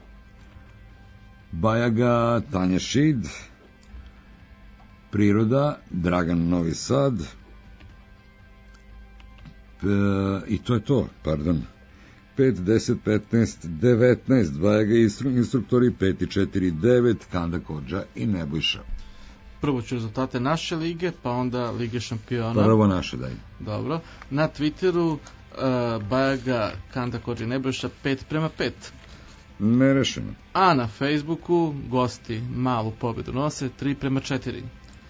Bajaga, Tanja Šid. Priroda, Dragan Novi Sad. E, I to je to, pardon. pet, deset, petnaest, devetnaest, Bajaga instruktori, pet i četiri, devet, Kanda Kođa i Nebojša. Prvo ću rezultate naše lige, pa onda Lige šampiona. Prvo naše, daj. Dobro. Na Twitteru uh, Bajaga, Kanda Kođa i Nebojša pet prema pet. Nerešeno. A na Facebooku gosti malu pobedu nose tri prema četiri.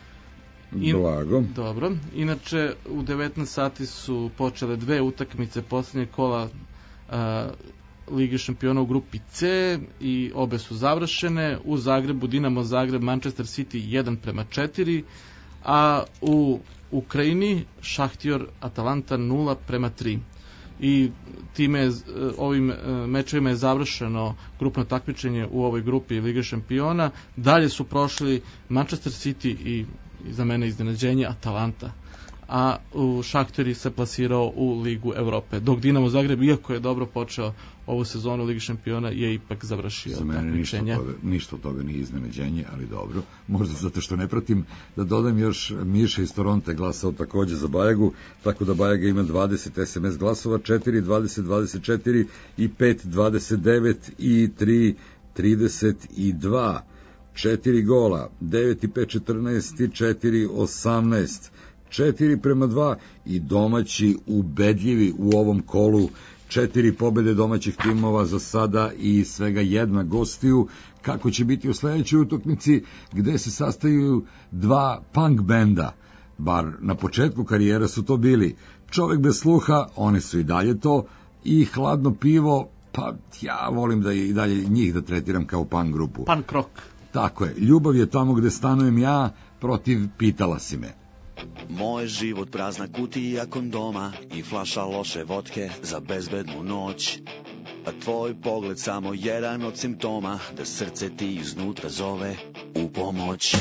In... Blago. Dobro. Inače, u devetnaest sati su počele dve utakmice posljednjeg kola uh, Lige šampiona u grupi C i obe su završene. U Zagrebu Dinamo Zagreb Manchester City jedan prema četiri, a u Ukrajini Šahtjor Atalanta nula prema tri. I time ovim mečevima je završeno grupno takmičenje u ovoj grupi Lige šampiona. Dalje su prošli Manchester City i za mene iznenađenje Atalanta, a u Šahtjori se plasirao u Ligu Evrope, dok Dinamo Zagreb, iako je dobro počeo ovu sezonu Ligi šampiona, je ipak završio takmičenje. Za mene ništa od toga, ništa od toga nije iznenađenje, ali dobro, možda zato što ne pratim. Da dodam još, Miša iz Toronto glasao takođe za Bajagu, tako da Bajaga ima dvadeset es em es glasova, četiri, dvadeset, dvadeset četiri i pet, dvadeset devet i tri, trideset dva. četiri gola, devet i pet, četrnaest i četiri, osamnaest. četiri prema dva i domaći ubedljivi u ovom kolu. Četiri pobede domaćih timova za sada i svega jedna gostiju. Kako će biti u sledećoj utakmici gde se sastaju dva punk benda, bar na početku karijera su to bili Čovek bez sluha, oni su i dalje to, i Hladno pivo, pa ja volim da i dalje njih da tretiram kao punk grupu. Punk rock. Tako je, ljubav je tamo gde stanujem ja, protiv pitala si me. Moj život prazna kutija kondoma i flaša loše vodke za bezbednu noć. A tvoj pogled samo jedan od simptoma da srce ti iznutra zove u pomoć.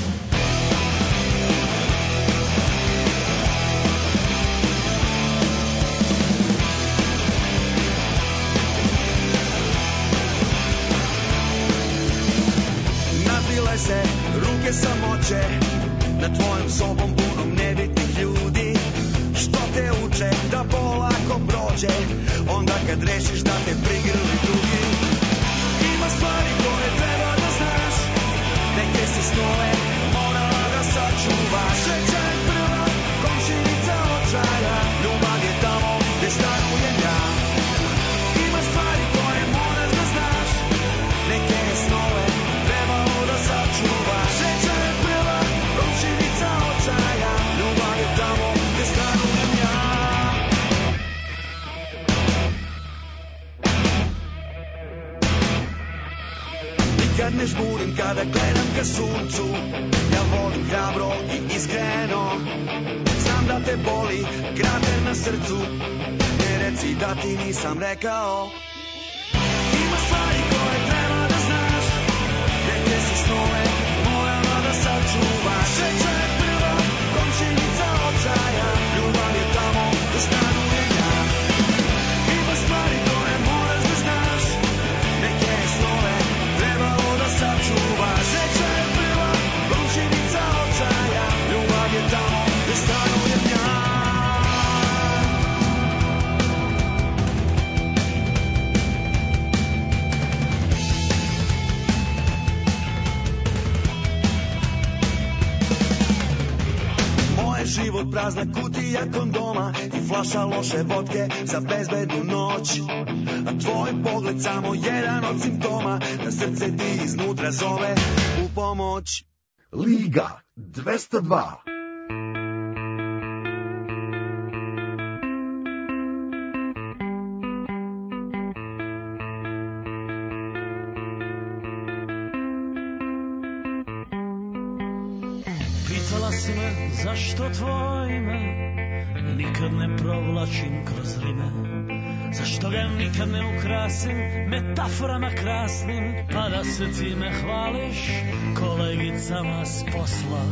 Napile se ruke samoće na tvojom sobom punom nebitnih ljudi, što te uče da polako prođe onda kad rešiš da te prigrli drugi. Ima stvari koje treba da znaš, neke si snove morala da sačuvaš. Sreća je prva komšinica očaja, ljubav je tamo gde stanujem ja. Ima stvari koje moraš da znaš, neke snove trebalo da sačuvaš. Sreća je prva komšinica očaja, ljubav je tamo gde stanujem ja. Nikad ne žmurim kada gledam ka suncu, ja volim hrabro i iskreno. Znam da te boli krater na srcu, ne reci da ti nisam rekao. Ima stvari koje treba da znaš, neke si snove morala da sačuvaš. Sreća je prva komšinica očaja, ljubav je tamo gde stanujem ja. Ima stvari koje moraš da znaš, neke snove trebalo da sačuvaš. Sreća je prva komšinica očaja, ljubav život prazna kutija kondoma i flaša loše vodke za bezbednu noć. A tvoj pogled samo jedan od simptoma da srce ti iznutra zove u pomoć. Liga dvesta dva. Pitala si me zašto tvoje ime nikad ne provlačim kroz rime, zašto ga nikad ne ukrasim metaforama krasnim, pa da se time hvališ kolegicama s posla.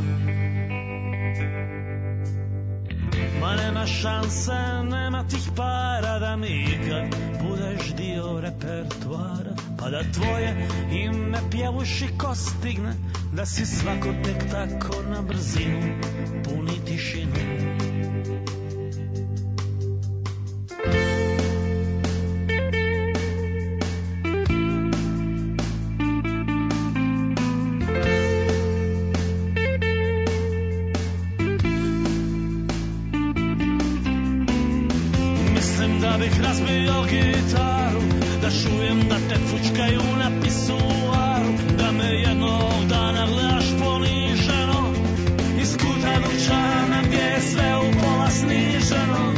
Ma nema šanse, nema tih para da mi ikad budeš dio repertoara, pa da tvoje ime pjevuši ko stigne, da si svako tek tako na brzinu puni tišinu. Da bih razbio gitaru, da čujem da te fučkaju na pisuaru, da me jednog dana gledaš poniženo iz kuta dućana gdje je sve u pola sniženo.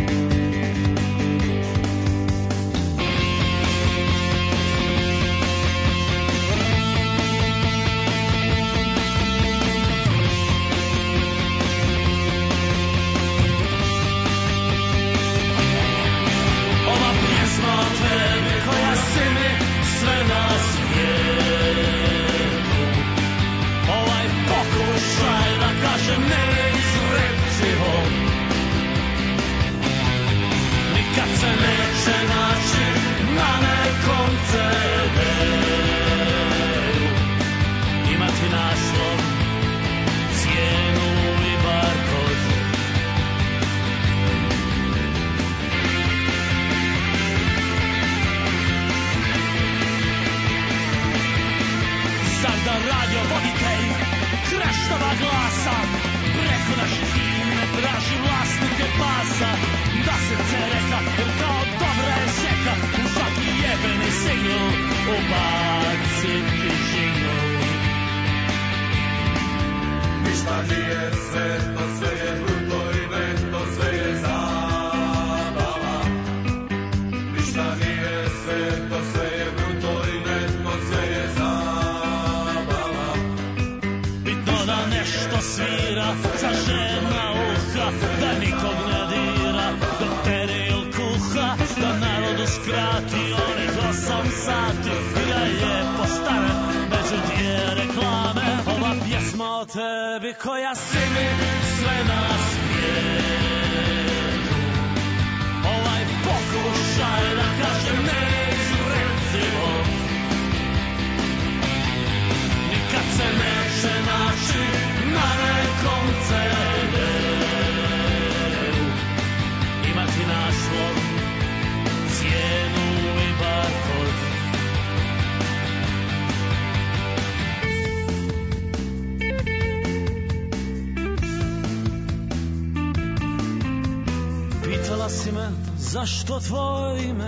Zašto tvoje ime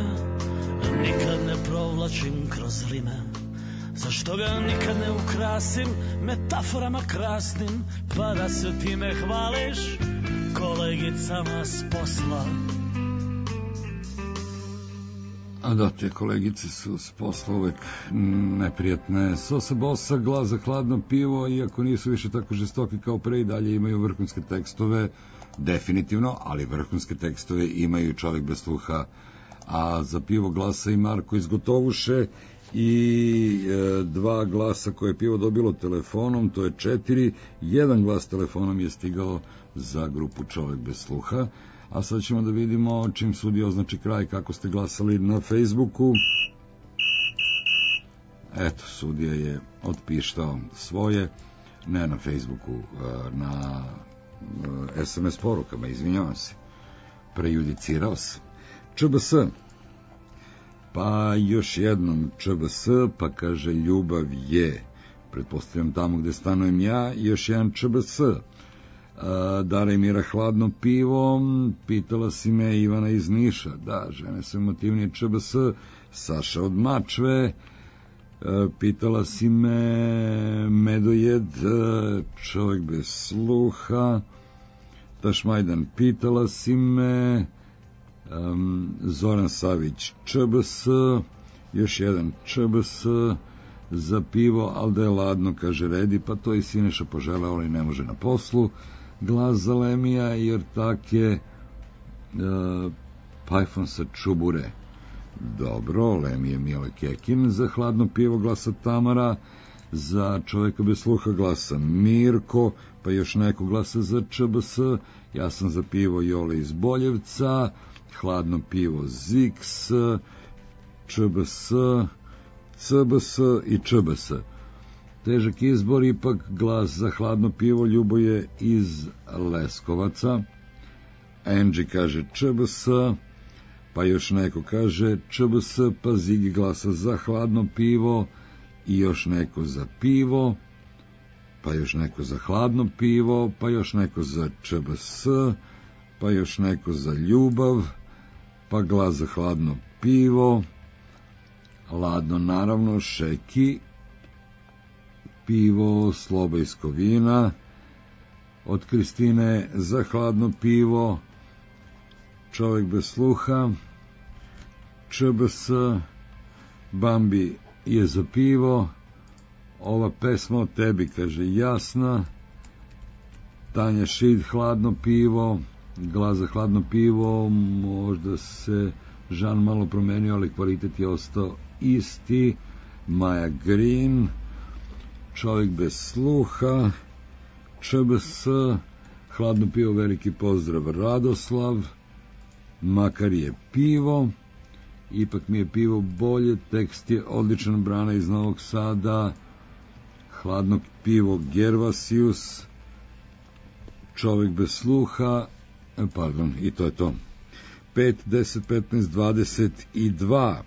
nikad ne provlačim kroz rime, zašto ga nikad ne ukrasim metaforama krasnim, pa da se time hvališ kolegicama s posla. A da, te kolegice su s posla uvek neprijatne. Sosa bosa, glas za hladno pivo, iako nisu više tako žestoki kao pre, i dalje imaju vrhunske tekstove, definitivno, ali vrhunske tekstove imaju Čovjek bez sluha. A za pivo glasa i Marko iz Gotovuše i e, dva glasa koje je pivo dobilo telefonom, to je četiri. Jedan glas telefonom je stigao za grupu Čovjek bez sluha. A sad ćemo da vidimo čim sudi označi kraj kako ste glasali na Facebooku. Eto, sudija je otpištao svoje, ne na Facebooku, na es em es porukama, izvinjavam se, prejudicirao se. Č B S, pa još jednom Č B S, pa kaže ljubav je, pretpostavljam tamo gde stanujem ja, još jedan Č B S. Dara i Mira hladno pivo, pitala si me Ivana iz Niša, da, žene su emotivnije Č B S, Saša od Mačve, pitala si me Medojed, čovjek bez sluha, Tašmajdan, pitala si me um, Zoran Savić Č B S, još jedan Č B S za pivo, ali da je ladno, kaže Redi, pa to i Sineša poželeo, ali ne može na poslu. Glas za Lemija, jer tak je uh, Pajfon sa Čubure. Dobro, Lemije Mile Kekin, za hladno pivo glasa Tamara, za čovjeka bez sluha glasa Mirko, pa još neko glasa za Č B S, ja sam za pivo Jole iz Boljevca, hladno pivo Ziks, Č B S, C B S i Č B S. Težak izbor, ipak glas za hladno pivo Ljuboje iz Leskovaca. Angie kaže Č B S, pa još neko kaže Č B S, pa Zigi glasa za hladno pivo i još neko za pivo, pa još neko za hladno pivo, pa još neko za Č B S, pa još neko za ljubav, pa glas za hladno pivo, ladno naravno, Šeki, pivo Sloba iz Kovina, od Kristine za hladno pivo, čovjek bez sluha, Č B S, Bambi je za pivo, ova pesma o tebi, kaže Jasna, Tanja Šid hladno pivo, glas za hladno pivo, možda se žan malo promenio, ali kvalitet je ostao isti, Maja Green, čovjek bez sluha, Č B S, hladno pivo, veliki pozdrav Radoslav, makar je pivo, ipak mi je pivo bolje, tekst je odličan, Brana iz Novog Sada, hladno pivo Gervasius, čovjek bez sluha, pardon, i to je to. pet, deset, petnaest, dvadeset dva,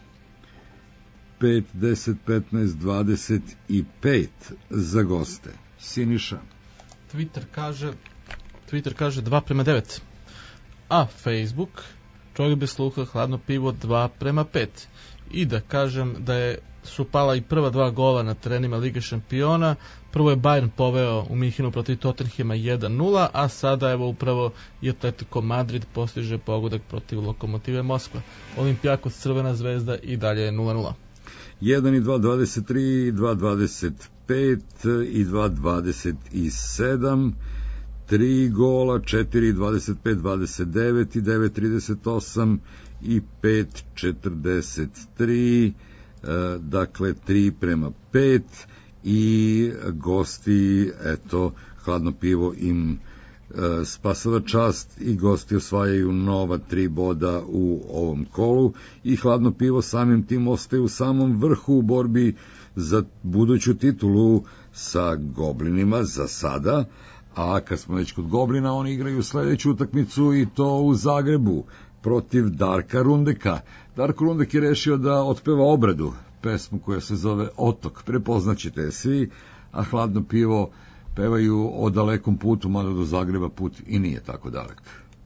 pet, deset, petnaest, dvadeset pet za goste. Siniša. Twitter kaže, Twitter kaže dva prema devet, a Facebook, čovjek bez sluha, hladno pivo dva prema pet. I da kažem da je su pala i prva dva gola na terenima Lige šampiona. Prvo je Bayern poveo u Minhenu protiv Tottenhama jedan nula, a sada evo upravo i Atletico Madrid postiže pogodak protiv Lokomotive Moskva. Olimpijakos Crvena zvezda i dalje je nula nula. jedan i dva dvadeset tri, dva dvadeset pet i dva dvadeset sedam, tri gola, četiri dvadeset pet dvadeset devet i devet trideset osam i pet četrdeset tri, dakle tri prema pet, i gosti, eto, hladno pivo im spasava čast i gosti osvajaju nova tri boda u ovom kolu i hladno pivo samim tim ostaje u samom vrhu u borbi za buduću titulu sa Goblinima za sada. A kad smo već kod Goblina, oni igraju sledeću utakmicu i to u Zagrebu protiv Darka Rundeka. Darko Rundek je rešio da otpeva Obradu, pesmu koja se zove Otok, prepoznaćete je svi, a hladno pivo pevaju o dalekom putu, mada do Zagreba put i nije tako dalek.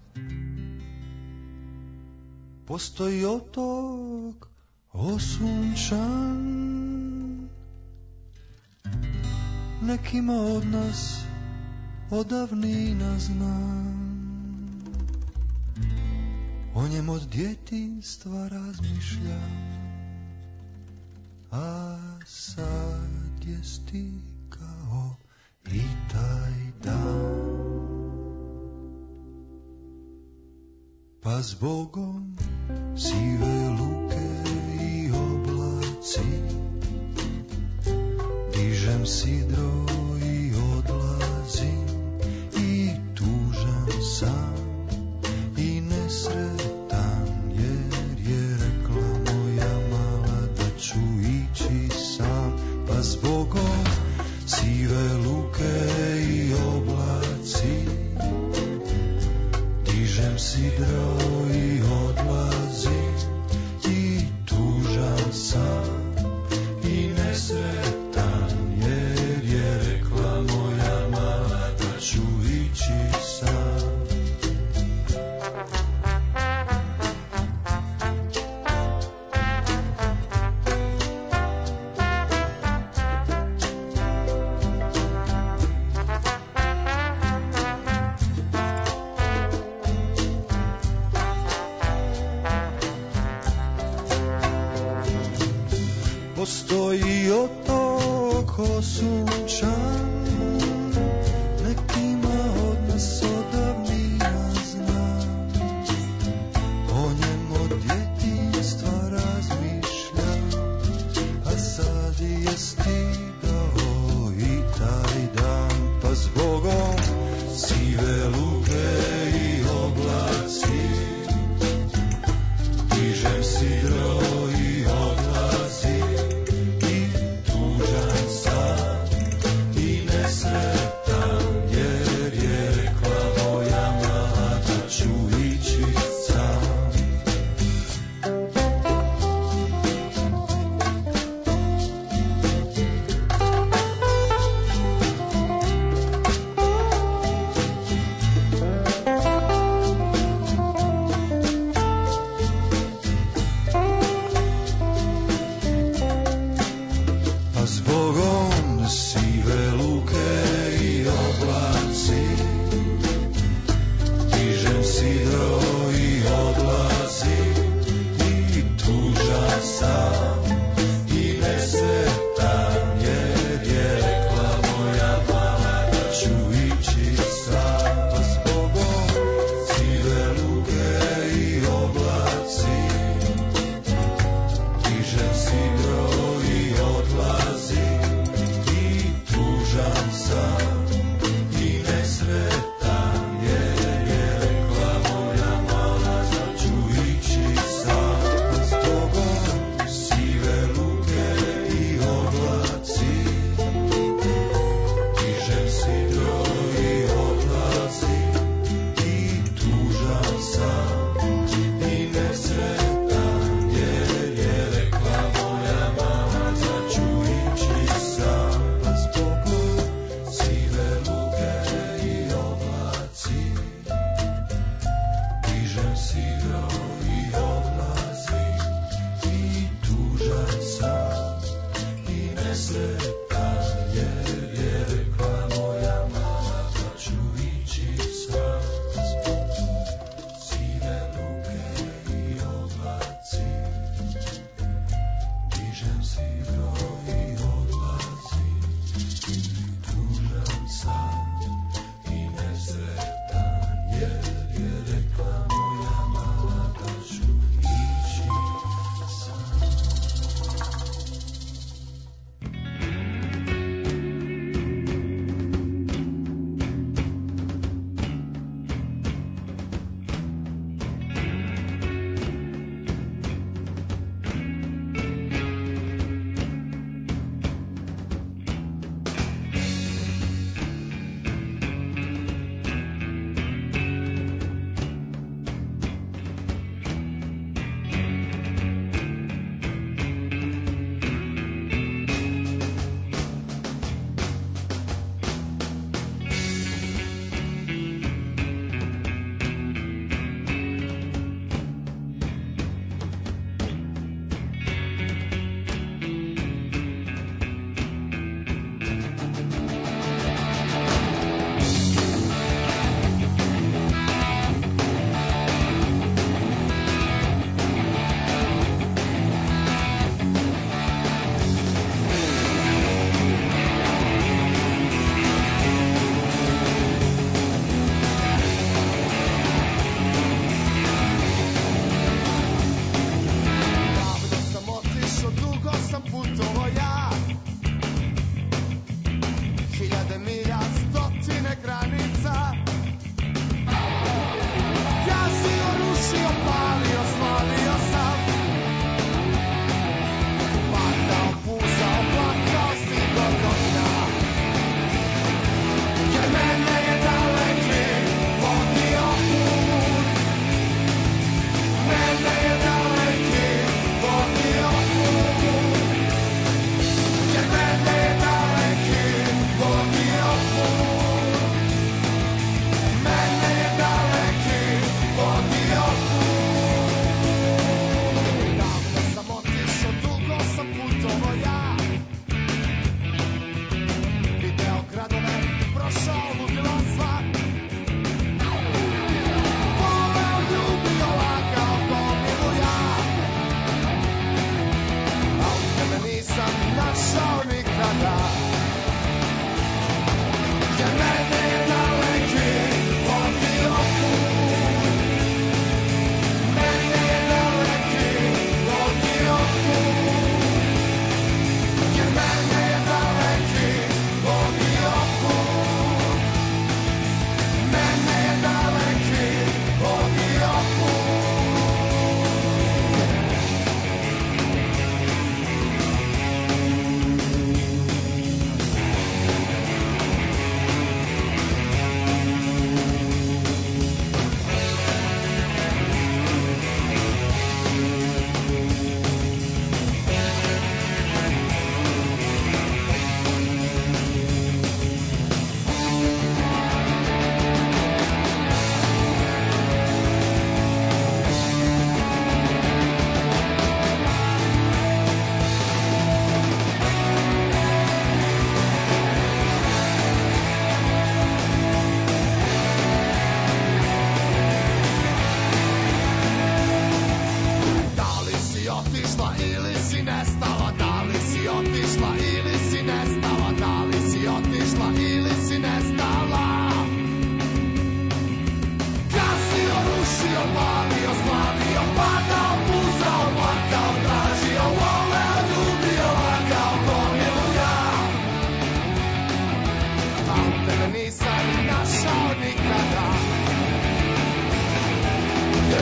Postoji otok osunčan, nekima od nas odavnina znam, o njem od djetinjstva razmišljam, a sad je stikao i taj dan. Pa zbogom sive luke i oblaci, dižem sidro i odlazim, i tužan sam i nesretan, jer je rekla moja mala da ću ići sam. Pa zbogom sive luke i oblaci, dižem sidro i odlazim, i tužan sam i nesretan, jer je rekla moja mala da ću ići ko sunčan, nekima od nas odavnina znam. O njem od djetinjstva razmišljam, a sad je stigao i taj dan. Pa zbogom sive luke i oblaci, dižem sidro i odlazi, i tužan sam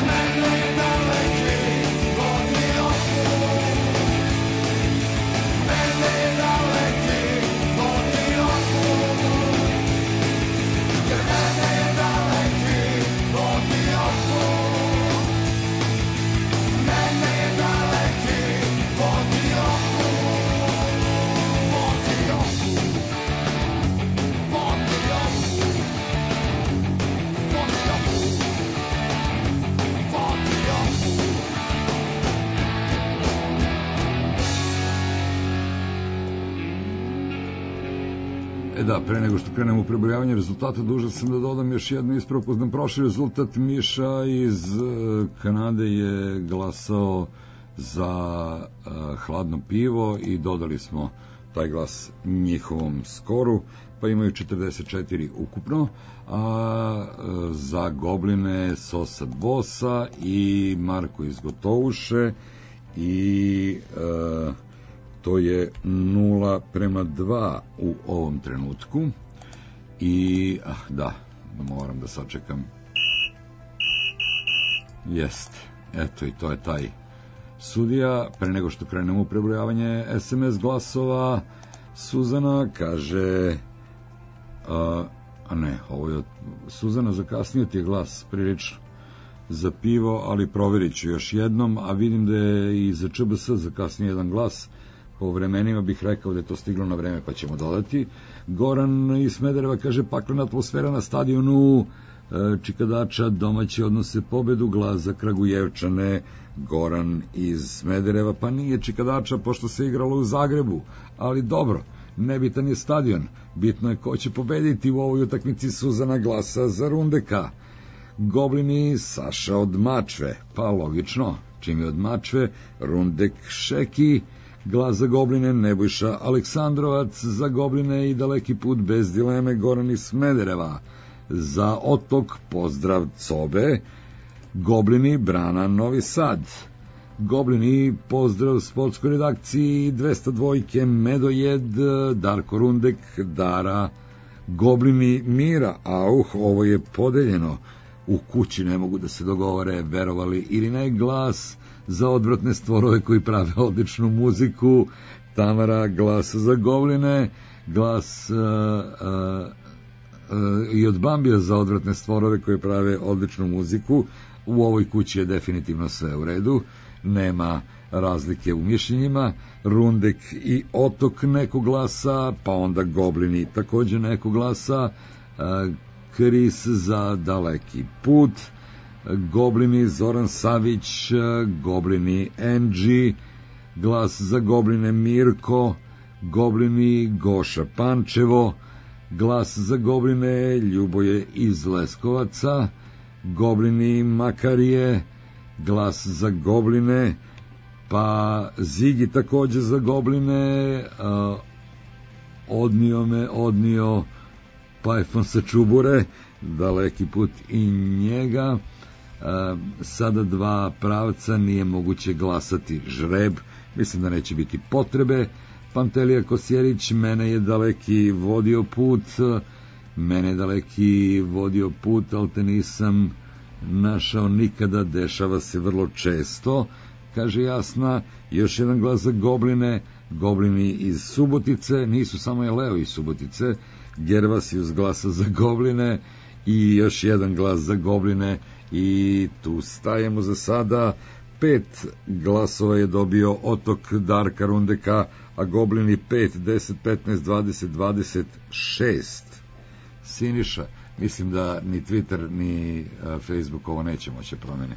Da, pre nego što krenemo u prebrojavanje rezultata, dužan sam da dodam još jednu ispravku. Znam, prošli rezultat Miša iz Kanade je glasao za uh, hladno pivo i dodali smo taj glas njihovom skoru, pa imaju četrdeset četiri ukupno, a uh, za Gobline Sosad Bosa i Marko iz Gotovuše i uh, to je nula prema dva u ovom trenutku. I, ah, da, moram da sačekam. Jeste, eto i to je taj sudija. Pre nego što krenemo u prebrojavanje es em es glasova, Suzana kaže, a, a ne, ovo je od Suzana, zakasnio ti je glas prilično za pivo, ali provjerit ću još jednom, a vidim da je i za č b s zakasnio jedan glas. Po vremenima bih rekao da je to stiglo na vreme, pa ćemo dodati. Goran iz Smedereva kaže, paklena atmosfera na stadionu Čikadača, domaći odnose pobedu, glas za Kragujevčane. Goran iz Smedereva, pa nije Čikadača pošto se igralo u Zagrebu, ali dobro, nebitan je stadion, bitno je ko će pobediti u ovoj utakmici. Suzana glasa za Rundeka. Goblini Saša od Mačve, pa logično, čim je od Mačve, Rundek Šeki. Glas za Gobline Nebojša Aleksandrovac, za Gobline i daleki put bez dileme Goran iz Smedereva. Za Otok pozdrav Cobe. Goblini Brana Novi Sad. Goblini pozdrav sportskoj redakciji dvesta dva Medojed Darko Rundek Dara. Goblini Mira, auh, ovo je podeljeno, u kući ne mogu da se dogovore, verovali ili ne. Glas za odvratne stvorove koji prave odličnu muziku, Tamara glasa za Gobline. Glas uh, uh, uh, i od Bambija za odvratne stvorove koji prave odličnu muziku. U ovoj kući je definitivno sve u redu, nema razlike u mišljenjima. Rundek i Otok neko glasa, pa onda Goblini takođe neko glasa. uh, Kris za daleki put. Goblini Zoran Savić, Goblini Enđi, glas za Gobline Mirko, Goblini Goša Pančevo, glas za Gobline Ljuboje iz Leskovaca, Goblini Makarije, glas za Gobline, pa Zigi takođe za Gobline, uh, odnio me, odnio Pajfon sa Čubure, daleki put i njega. Uh, sada dva pravca, nije moguće glasati žreb, mislim da neće biti potrebe. Pantelija Kosjerić, mene je daleki vodio put, mene je daleki vodio put, ali te nisam našao nikada, dešava se vrlo često, kaže Jasna. Još jedan glas za Gobline, Goblini iz Subotice, nisu samo je Leo iz Subotice. Gervasius glasa za Gobline i još jedan glas za Gobline. I tu stajemo za sada. Pet glasova je dobio Otok Darka Rundeka, a Goblini pet, deset, petnaest, dvadeset, dvadeset šest. Siniša, mislim da ni Twitter ni Facebook ovo neće moći promeni.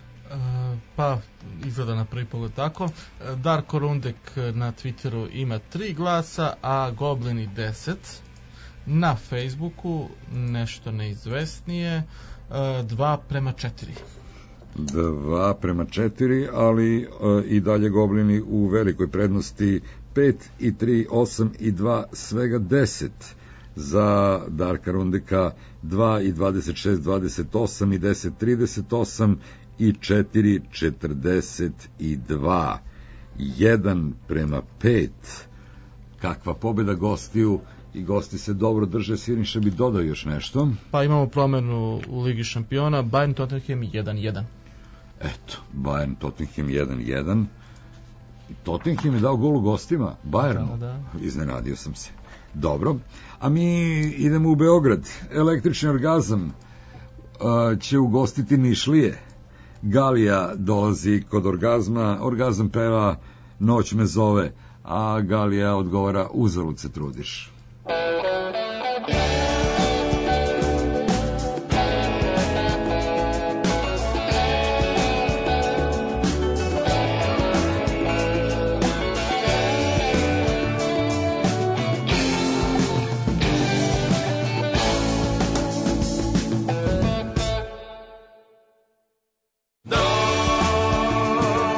Pa, izgleda na prvi pogled tako. Darko Rundek na Twitteru ima tri glasa, a Goblini deset. Na Facebooku nešto neizvesnije, dva prema četiri. Dva prema četiri, ali uh, i dalje Goblini u velikoj prednosti. Pet i tri, osam i dva, svega deset za Darka Rundeka. Dva i dvadeset šest, dvadeset osam i deset, trideset osam i četiri, četrdeset dva. Jedan prema pet. Kakva pobjeda gostiju, i gosti se dobro drže. Siniša bi dodao još nešto. Pa imamo promenu u Ligi šampiona, Bayern Tottenham jedan jedan. Eto, Bayern Tottenham jedan jedan. Tottenham je dao gol u gostima Bayernu. Da, da. Iznenadio sam se. Dobro, a mi idemo u Beograd. Električni orgazam uh, će ugostiti Nišlije. Galija dolazi kod orgazma, orgazam peva Noć me zove, a Galija odgovara Uzalud se trudiš.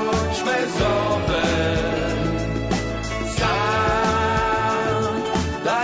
Da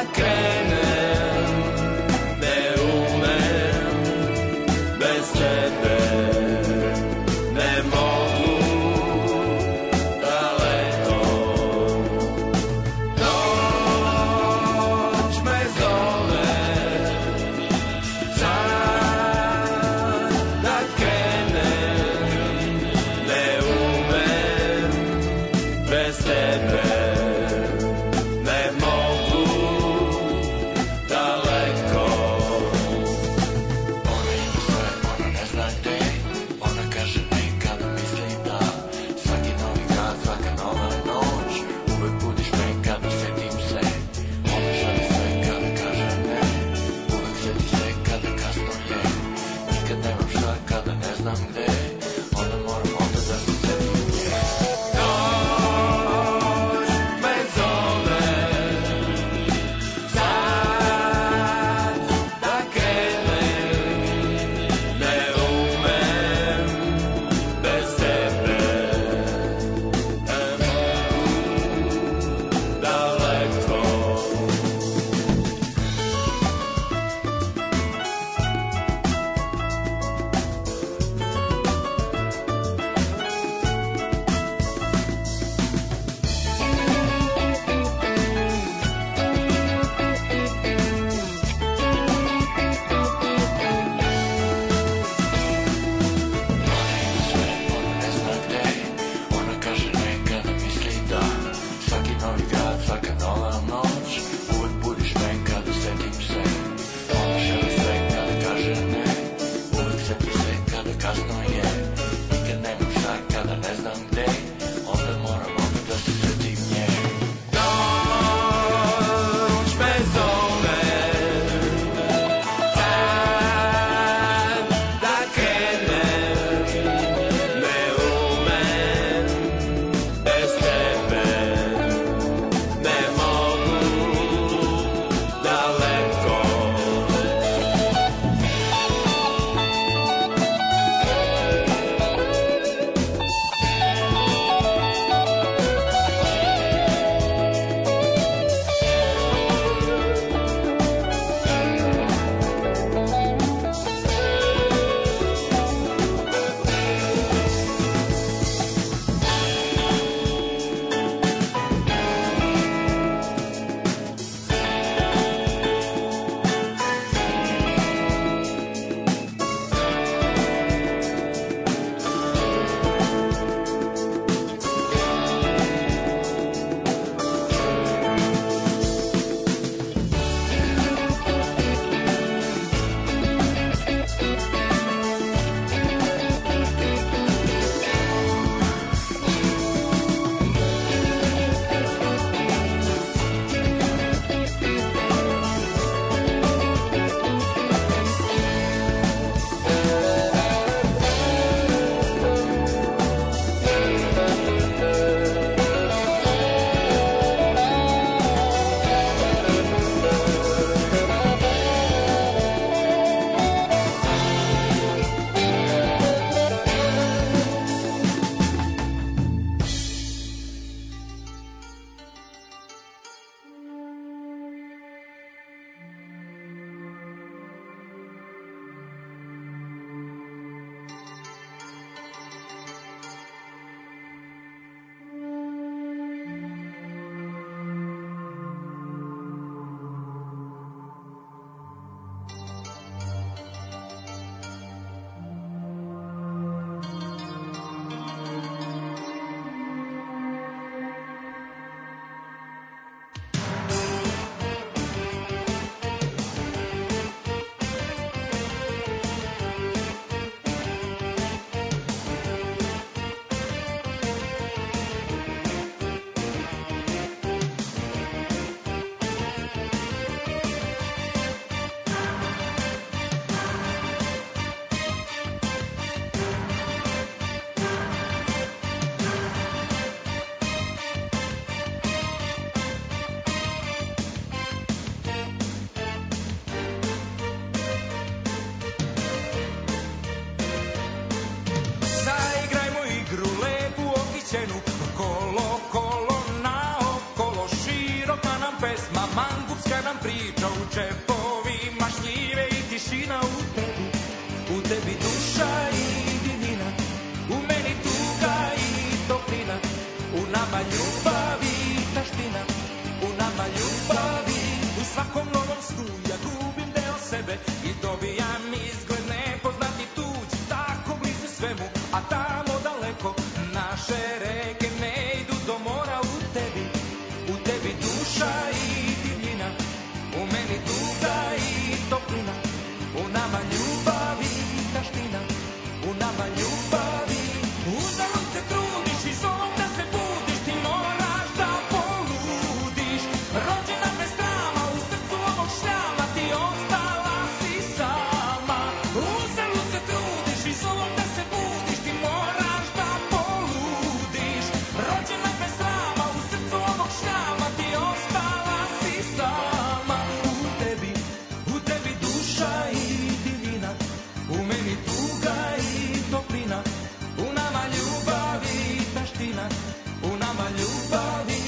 džepovima šljive i tišina u tebi, u tebi duša i divina, u meni tuga i toplina, u nama ljubavi i taština, u nama ljubavi, u svakom novom snu ja gubim deo sebe i dobijam izgled nepoznati tuđ, tako blizu svemu, a tamo daleko naše reke ne idu do mora. U tebi, u tebi duša i divljina, u meni tuga i toplina, u nama ljubavi i taština, u nama ljubavi. Uzalud se trudiš i zovem da se budiš, ti moraš da poludiš, rođena bez drama, u srcu ovog šljama ti ostala si sama. Uzalud se trudiš i zovem da se budiš, ti moraš da poludiš, rođena bez drama, u srcu ovog šljama ti ostala si sama. U tebi, u tebi duša i divina, u meni tuga i toplina, u nama ljubavi i taština, u nama ljubavi.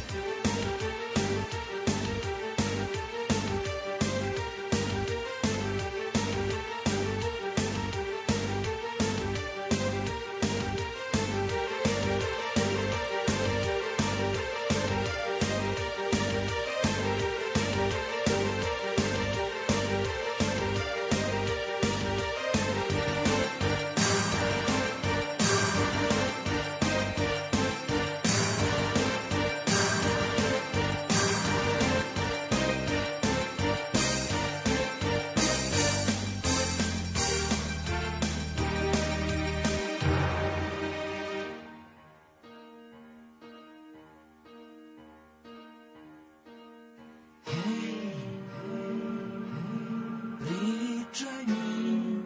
Pričaj mi,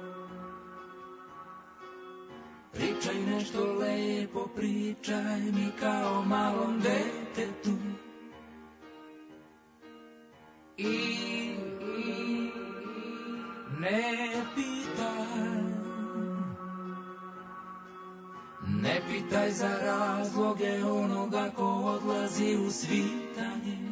pričaj nešto lepo, pričaj mi kao malom detetu. I, i ne pitaj, ne pitaj za razloge onoga ko odlazi u svitanje.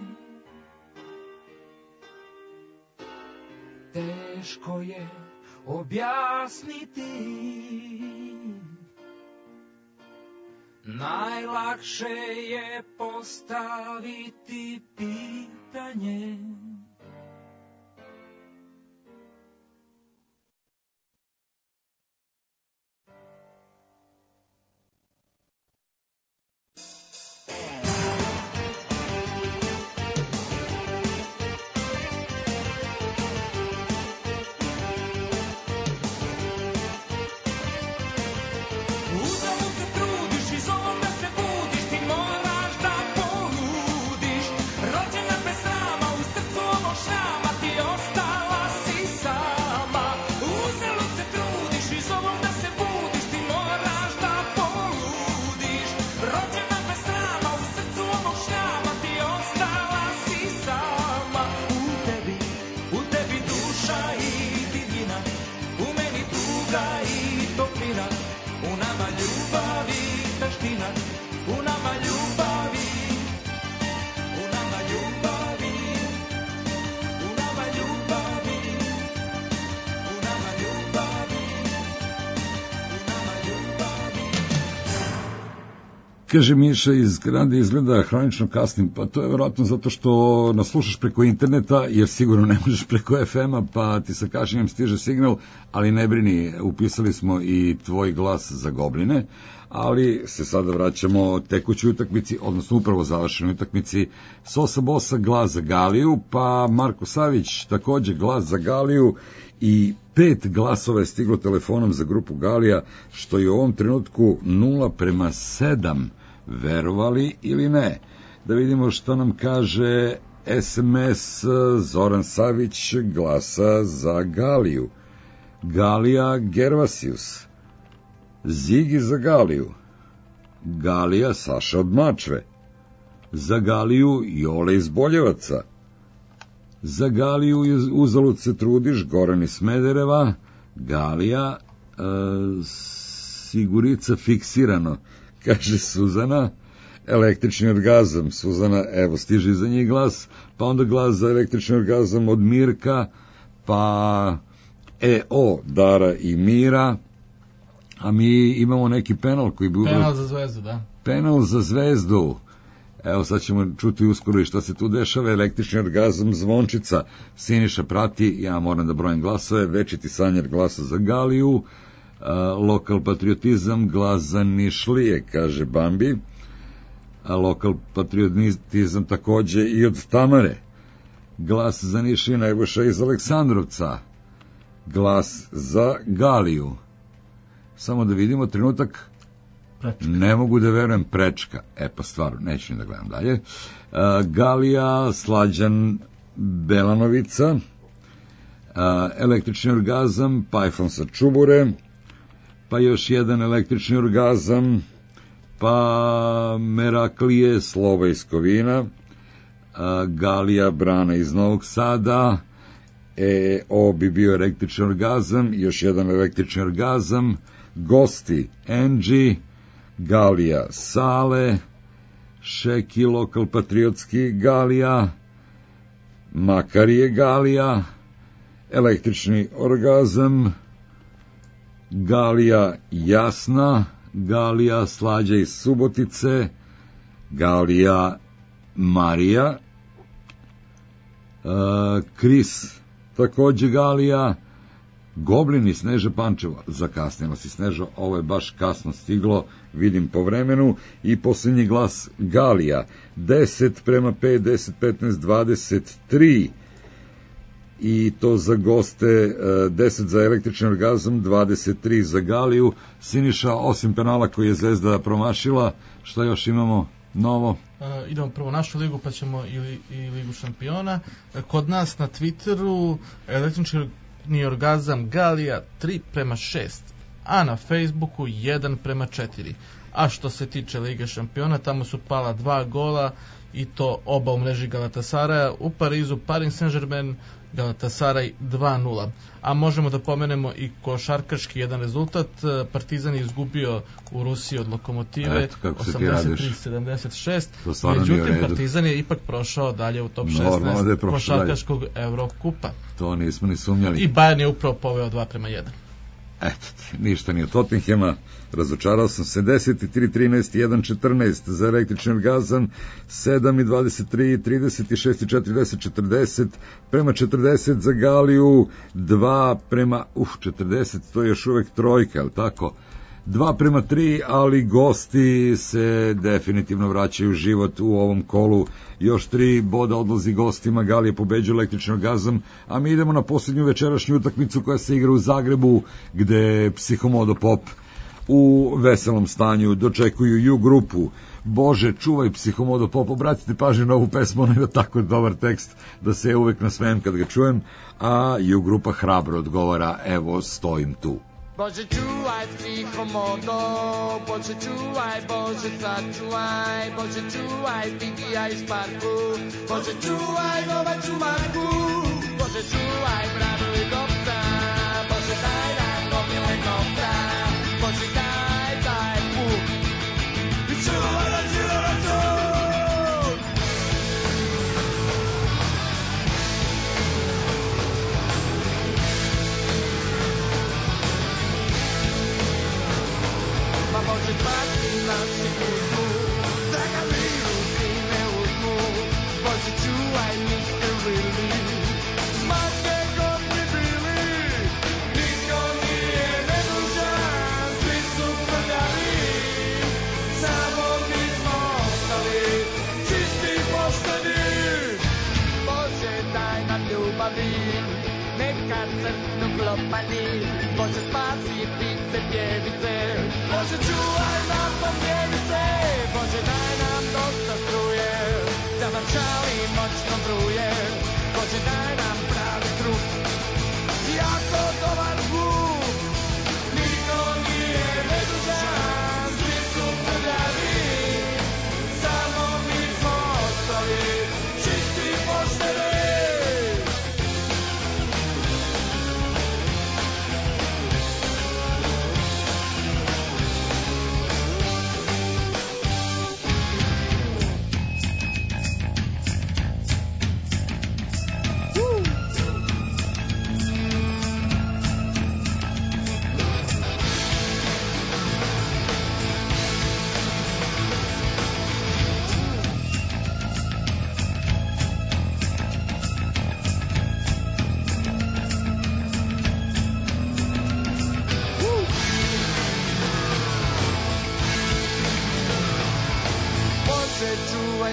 Teško je objasniti, najlakše je postaviti pitanje. Uzalud se trudiš i zovem da se budiš, ti moraš da poludiš, rođena bez srama, u srcu ovog šljama ti ostala si sama. Uzalud se trudiš i zovem da se budiš, ti moraš da poludiš, rođena bez srama, u srcu ovog šljama ti ostala si sama. U tebi, u tebi duša i divljina, u meni tuga i toplina, u nama ljubavi i taština, u nama ljubavi, u nama ljubavi, u nama ljubavi, u nama ljubavi, u nama ljubavi. Kaže Miša iz Grande, izgleda hronično kasnim, pa to je vjerojatno zato što nas slušaš preko interneta, jer sigurno ne možeš preko ef ema, pa ti sa kašnjenjem stiže signal, ali ne brini, upisali smo i tvoj glas za Gobline, ali se sada vraćamo tekućoj utakmici, odnosno upravo završenoj utakmici. Sosa Bosa glas za Galiju, pa Marko Savić takođe glas za Galiju i pet glasova je stiglo telefonom za grupu Galija, što je u ovom trenutku nula prema sedam, verovali ili ne. Da vidimo što nam kaže es em es. Zoran Savić glasa za Galiju, Galija Gervasius, Zigi za Galiju, Galija Saša od Mačve, za Galiju Jole iz Boljevaca, za Galiju uzalud se trudiš Goran iz Smedereva, Galija e, Sigurica fiksirano, kaže Suzana, Električni orgazam, Suzana, evo stiže iza njih glas, pa onda glas za električni orgazam od Mirka, pa E O, Dara i Mira, a mi imamo neki penal koji bi... Penal za Zvezdu, da. Penal za Zvezdu. Evo sad ćemo čuti uskoro i šta se tu dešava. Električni orgazam Zvončica, Siniša prati, ja moram da brojim glasove, Večiti Sanjar glasa za Galiju, uh, lokal patriotizam glas za Nišlije, kaže Bambi, a lokal patriotizam takođe i od Tamare, glas za Nišlije Najboša iz Aleksandrovca, glas za Galiju. Samo da vidimo trenutak. Prečka. Ne mogu da verujem, Prečka. E pa stvarno, neću ni da gledam dalje. Uh, Galija, Slađan Belanovica, uh, električni orgazam, Pajfon sa Čubure, pa još jedan električni orgazam, pa Meraklije, Slova iz Kovina, uh, Galija, Brana iz Novog Sada, E O bi bio električni orgazam, još jedan električni orgazam, gosti Angie, Galija Sale, Šeki lokal patriotski Galija, Makarije Galija, električni orgazam, Galija Jasna, Galija Slađa iz Subotice, Galija Marija, uh, Kris takođe Galija, Goblin i Sneža Pančevo. Zakasnila si, Snežo, ovo je baš kasno stiglo, vidim po vremenu. I posljednji glas Galija, deset prema pet, deset, petnaest, dvadeset tri, i to za goste, deset za električni orgazam, dvadeset tri za Galiju. Siniša, osim penala koji je Zvezda promašila, šta još imamo novo? Uh, idemo prvo našu ligu, pa ćemo i, li, i ligu šampiona. Kod nas na Twitteru električni orgazam Galija tri prema šest, a na Facebooku jedan prema četiri. A što se tiče Lige šampiona, tamo su pala dva gola, i to oba u mreži Galatasaraja. U Parizu Paris Saint-Germain, Galatasaray dva nula. A možemo da pomenemo i košarkaški jedan rezultat. Partizan je izgubio u Rusiji od Lokomotive osamdeset tri sedamdeset šest. Međutim, Partizan je ipak prošao dalje u top šesnaest košarkaškog Evrokupa. To nismo ni sumnjali. I Bayern je upravo poveo dva prema jedan. Eto ti, ništa nije od Tottenhema, razočarao sam se. Deset tri trinaest jedan četrnaest za električni orgazam, sedam dvadeset tri trideset šest četrdeset četrdeset prema četrdeset za Galiju, dva prema uf četrdeset, to je još uvek trojka, je tako? dva prema tri, ali gosti se definitivno vraćaju u život u ovom kolu. Još tri boda odlazi gostima, Galija pobeđuje električni orgazam, a mi idemo na posljednju večerašnju utakmicu koja se igra u Zagrebu, gde Psihomodo Pop u veselom stanju dočekuju U grupu. Bože, čuvaj Psihomodo Pop, obratite pažnju na ovu pesmu, ona ima tako dobar tekst da se ja uvek nasmejem kad ga čujem, a U grupa hrabro odgovara, evo stojim tu. Bože čuvaj Psihomodo, Bože čuvaj, Bože sačuvaj, Bože čuvaj Bigija iz parku, Bože čuvaj domaću marku, Bože čuvaj branu i kopca, Bože daj nam gomile kopca, Bože daj, daj puk, i čuvaj da žira na to. Bože spasi naši uzmu, da ga virusi ne uzmu, Bože čuvaj mister Willy, smake god mi bili, niko nije nedužan, svi su prljavi, samo mi smo ostali, čisti pošteni. Bože daj nam ljubavi, neka crknu glopani, Bože spasi ptice pjevice, Bože čuvaj nam pomjerice, Bože daj nam dosta struje, da maršali moćno bruje, Bože daj nam pravi trup, jako dobar zvuk, niko nije nedužan, svi su prljavi, samo mi smo ostali, čisti pošteni.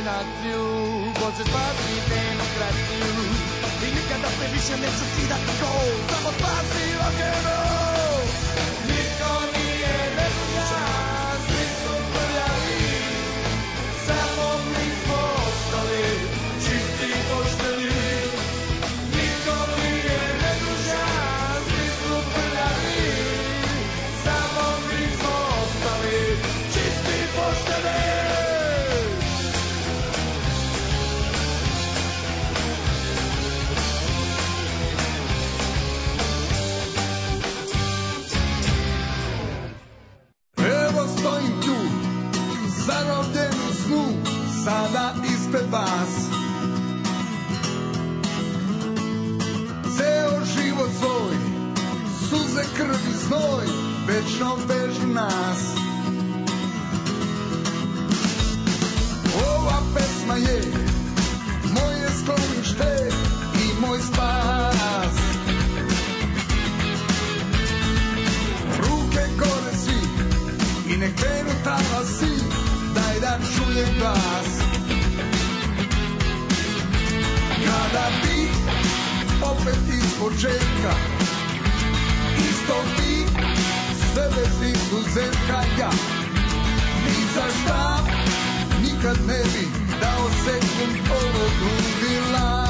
naciju, Bože spasi demokraciju. I nikada se više neću kidati gol, samo spasi rock'n'roll. Niko nije nedužan, svi su prljavi, samo mi smo ostali čisti i pošteni. Niko nije nedužan, svi su prljavi, samo mi smo ostali čisti i pošteni. Zarobljen u snu, sada ispred vas. Ceo život svoj, suze, krv i znoj, večno vežu nas. Ova pesma je moje sklonište i moj spas. Ruke gore svi i nek krenu talasi, daj da čujem glas. Kada bi opet iz početka, isto bi sve bez izuzetka ja, ni za šta nikad ne bi dao sekund ovog ludila.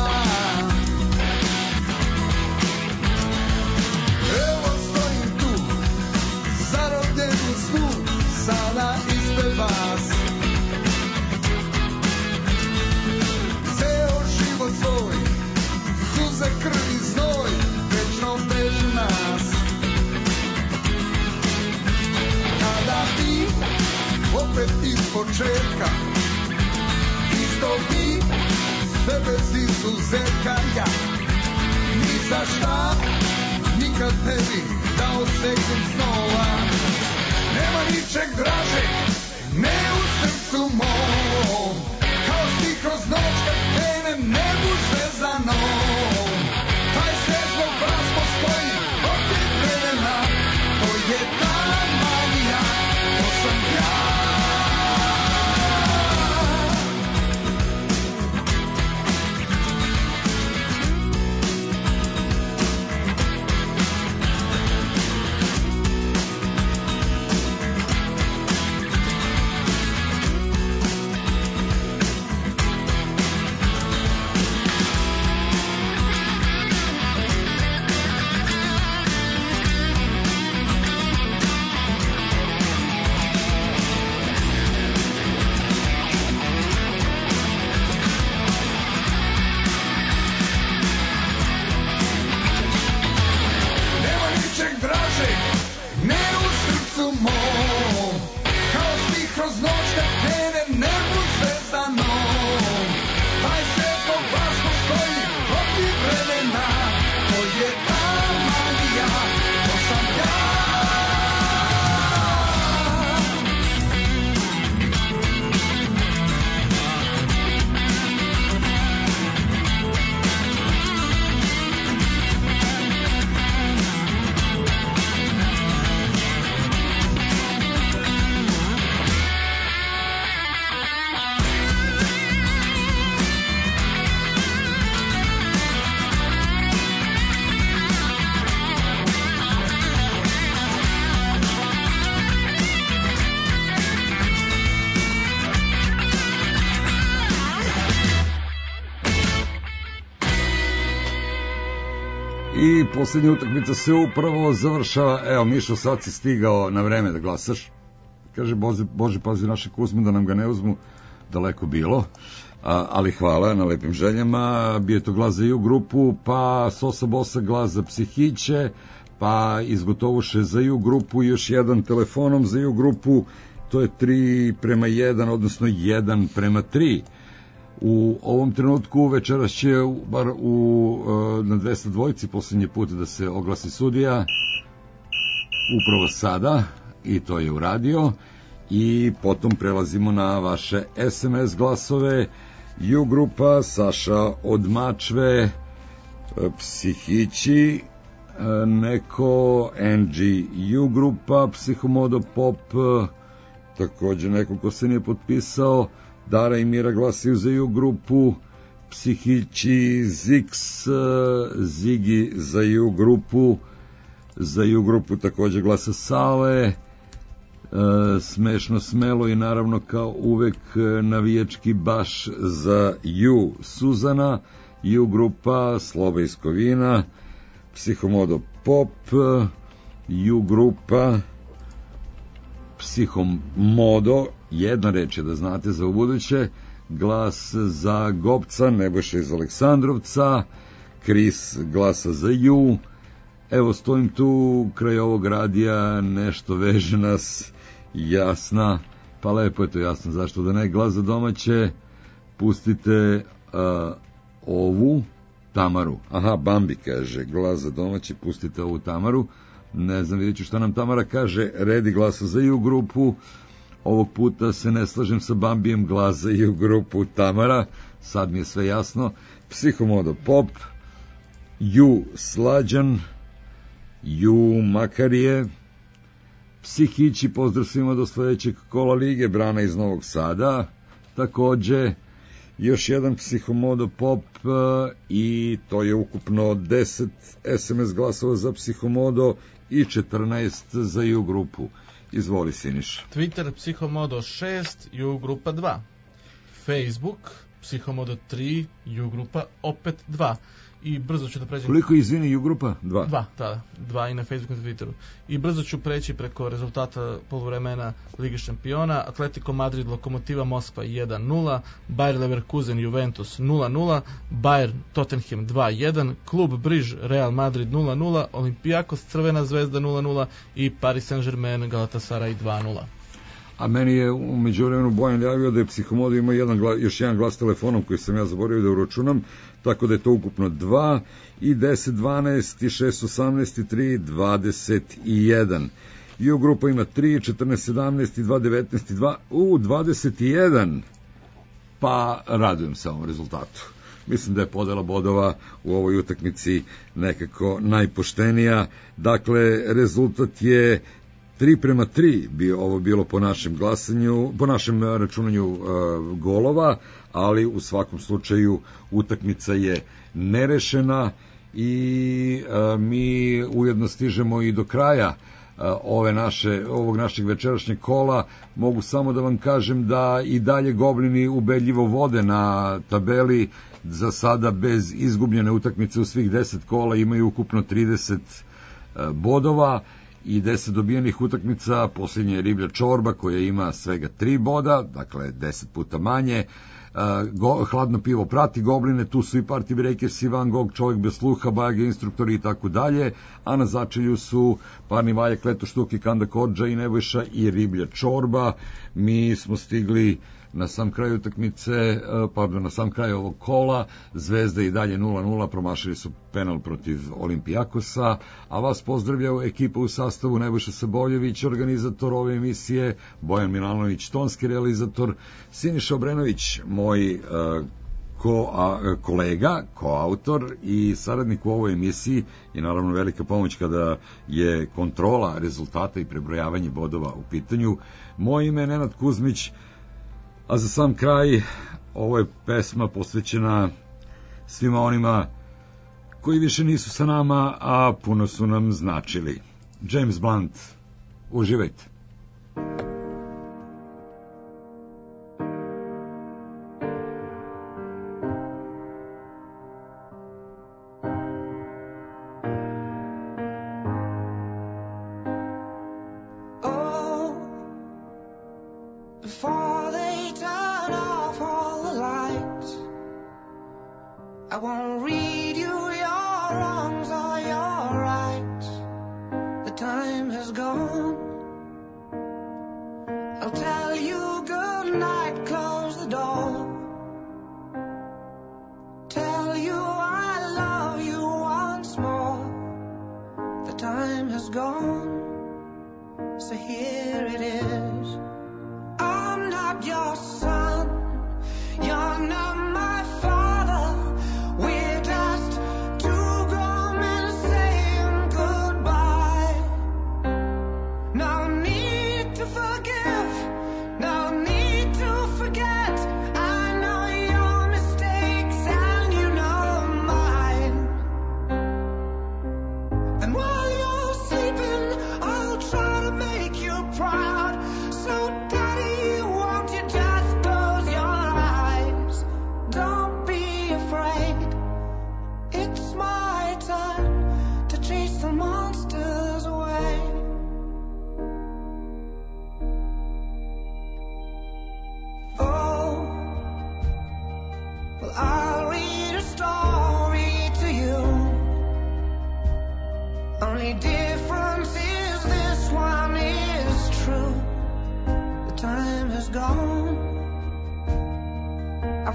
Evo stojim tu, zarobljen u snu, sada ispred vas. Ceo život svoj, suze, krv i znoj, večno vežu nas. Kada bi opet iz početka, isto bi sve bez izuzetka ja, ni za šta nikad ne bi dao sekund snova. Nema ničeg dražeg, ne u srcu mom, kao stih kroz noć kad krenem nebu zvezdanom. Taj svet zbog vas postoji od tih vremena, to je ta magija, to sam ja. I posljednja utakmica se upravo završava. Evo, Mišo, sad si stigao na vreme da glasaš. Kaže, Bože, Bože pazi naše Kuzme da nam ga ne uzmu, daleko bilo. A, ali hvala na lepim željama. Bio je to glas za Ju grupu, pa Sosa Bosa glas za Psihiće, pa izgotovuše za Ju grupu i još jedan telefonom za Ju grupu. To je tri prema jedan, odnosno jedan prema tri. U ovom trenutku večeras će bar u, na dvesta dvojici posljednji put da se oglasi sudija, upravo sada, i to je uradio, i potom prelazimo na vaše es em es glasove. Ju grupa, Saša od Mačve, Psihići, neko en dži Ju grupa, Psihomodo Pop, također neko ko se nije potpisao, Dara i Mira glasaju za Ju grupu, Psihići, Zix, Zigi za Ju grupu, za Ju grupu takođe glasa Sale, e, Smešno Smelo i naravno kao uvek navijački baš za Ju Suzana, Ju grupa Sloba iz Kovina, Psihomodo Pop, Ju grupa Psihomodo, jedna reč je da znate za ubuduće, glas za Gopca, Nebojša iz Aleksandrovca, Kris glasa za Ju. Evo, stojim tu kraj ovog radija, nešto veže nas, Jasna, pa lepo je to Jasno, zašto da ne, glas za domaće, pustite uh, ovu Tamaru, aha, Bambi kaže, glas za domaće, pustite ovu Tamaru, ne znam, vidjet ću šta nam Tamara kaže, redi glasa za Ju grupu, ovog puta se ne slažem sa Bambijem, glas za Ju grupu Tamara, sad mi je sve jasno, Psihomodo Pop, Ju Slađan, Ju Makarije, Psihići, pozdrav svima do sledećeg kola lige, Brana iz Novog Sada, takođe, još jedan Psihomodo Pop i to je ukupno deset es em es glasova za Psihomodo i četrnaest za Ju grupu. Izvoli, Siniš. Twitter Psihomodo šest, Ju grupa dva. Facebook Psihomodo tri, Ju grupa opet dva. I brzo ću da pređem... Koliko izvini Ju grupa? Dva. Dva, da, dva i na Facebooku i na Twitteru. I brzo ću preći preko rezultata poluvremena Lige šampiona. Atletico Madrid, Lokomotiva Moskva jedan nula, Bayer Leverkusen Juventus nula nula, Bayern Tottenham dva jedan, Klub Briž Real Madrid nula nula, Olympiakos Crvena zvezda nula nula i Paris Saint-Germain Galatasaray dva nula. A meni je u međuvremenu Bojan javio da je Psihomodo ima jedan glas, još jedan glas telefonom koji sam ja zaboravio da uračunam, tako da je to ukupno dva i deset dvanaest i šest osamnaest i tri dvadeset jedan. Ju grupa ima tri, četrnaest sedamnaest i dva devetnaest i dva, u dvadeset jedan, pa radujem se ovom rezultatu. Mislim da je podela bodova u ovoj utakmici nekako najpoštenija. Dakle, rezultat je tri prema tri bi ovo bilo po našem glasanju, po našem računanju uh, golova, ali u svakom slučaju utakmica je nerešena i uh, mi ujedno stižemo i do kraja uh, ove naše, ovog našeg večerašnjeg kola. Mogu samo da vam kažem da i dalje Goblini ubedljivo vode na tabeli, za sada bez izgubljene utakmice u svih deset kola, imaju ukupno trideset uh, bodova i deset dobijenih utakmica. Posljednja je Riblja Čorba koja ima svega tri boda, dakle deset puta manje. Go, hladno pivo prati Gobline, tu su i Party Breakers, i Van Gogh, Čovjek bez sluha, Bajage instruktori i tako dalje, a na začelju su Parni Valjak, Leto Štuki, Kanda Korđa i Nebojša i Riblja Čorba. Mi smo stigli na sam kraj utakmice, pardon, na sam kraj ovog kola. Zvezda i dalje nula nula, promašili su penal protiv Olimpijakosa, a vas pozdravljaju ekipa u sastavu Nebojša Saboljević, organizator ove emisije, Bojan Milanović, tonski realizator, Siniša Obrenović, moj uh, ko, a, kolega, koautor i saradnik u ovoj emisiji, i naravno velika pomoć kada je kontrola rezultata i prebrojavanje bodova u pitanju. Moje ime je Nenad Kuzmić, a za sam kraj ovo je pesma posvećena svima onima koji više nisu sa nama, a puno su nam značili. James Blunt, uživajte. No need to forgive, no need to forget.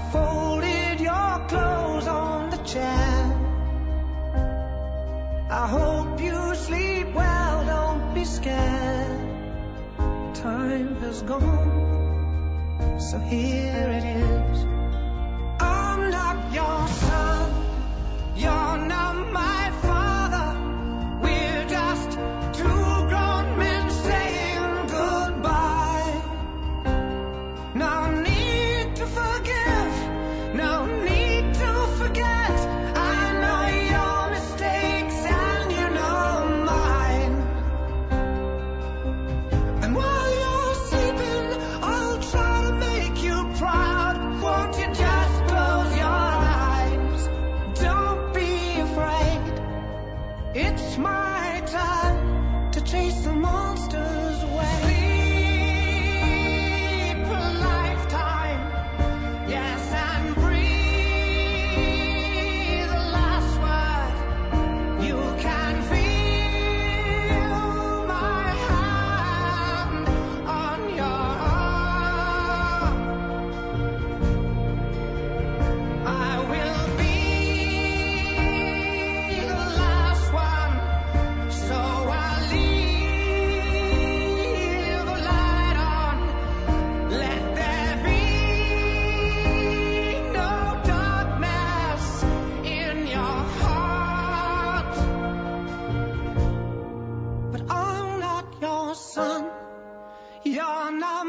folded your clothes on the chair. I hope you sleep well, don't be scared. Time has gone, so here it is. I'm not your son, you're not my father. We're just two grown men saying goodbye. No need to forgive, no need to forget. I know your mistakes and you know mine. And while you're sleeping, I'll try to make you proud. Won't you just close your eyes? Don't be afraid. It's my time to chase the monsters away. Sleep a lifetime, yes, and breathe the last word. You can feel my hand on your arm. I will be the last one, so I'll leave the light on. Let there be no darkness in your heart. But I'm not your son, you're not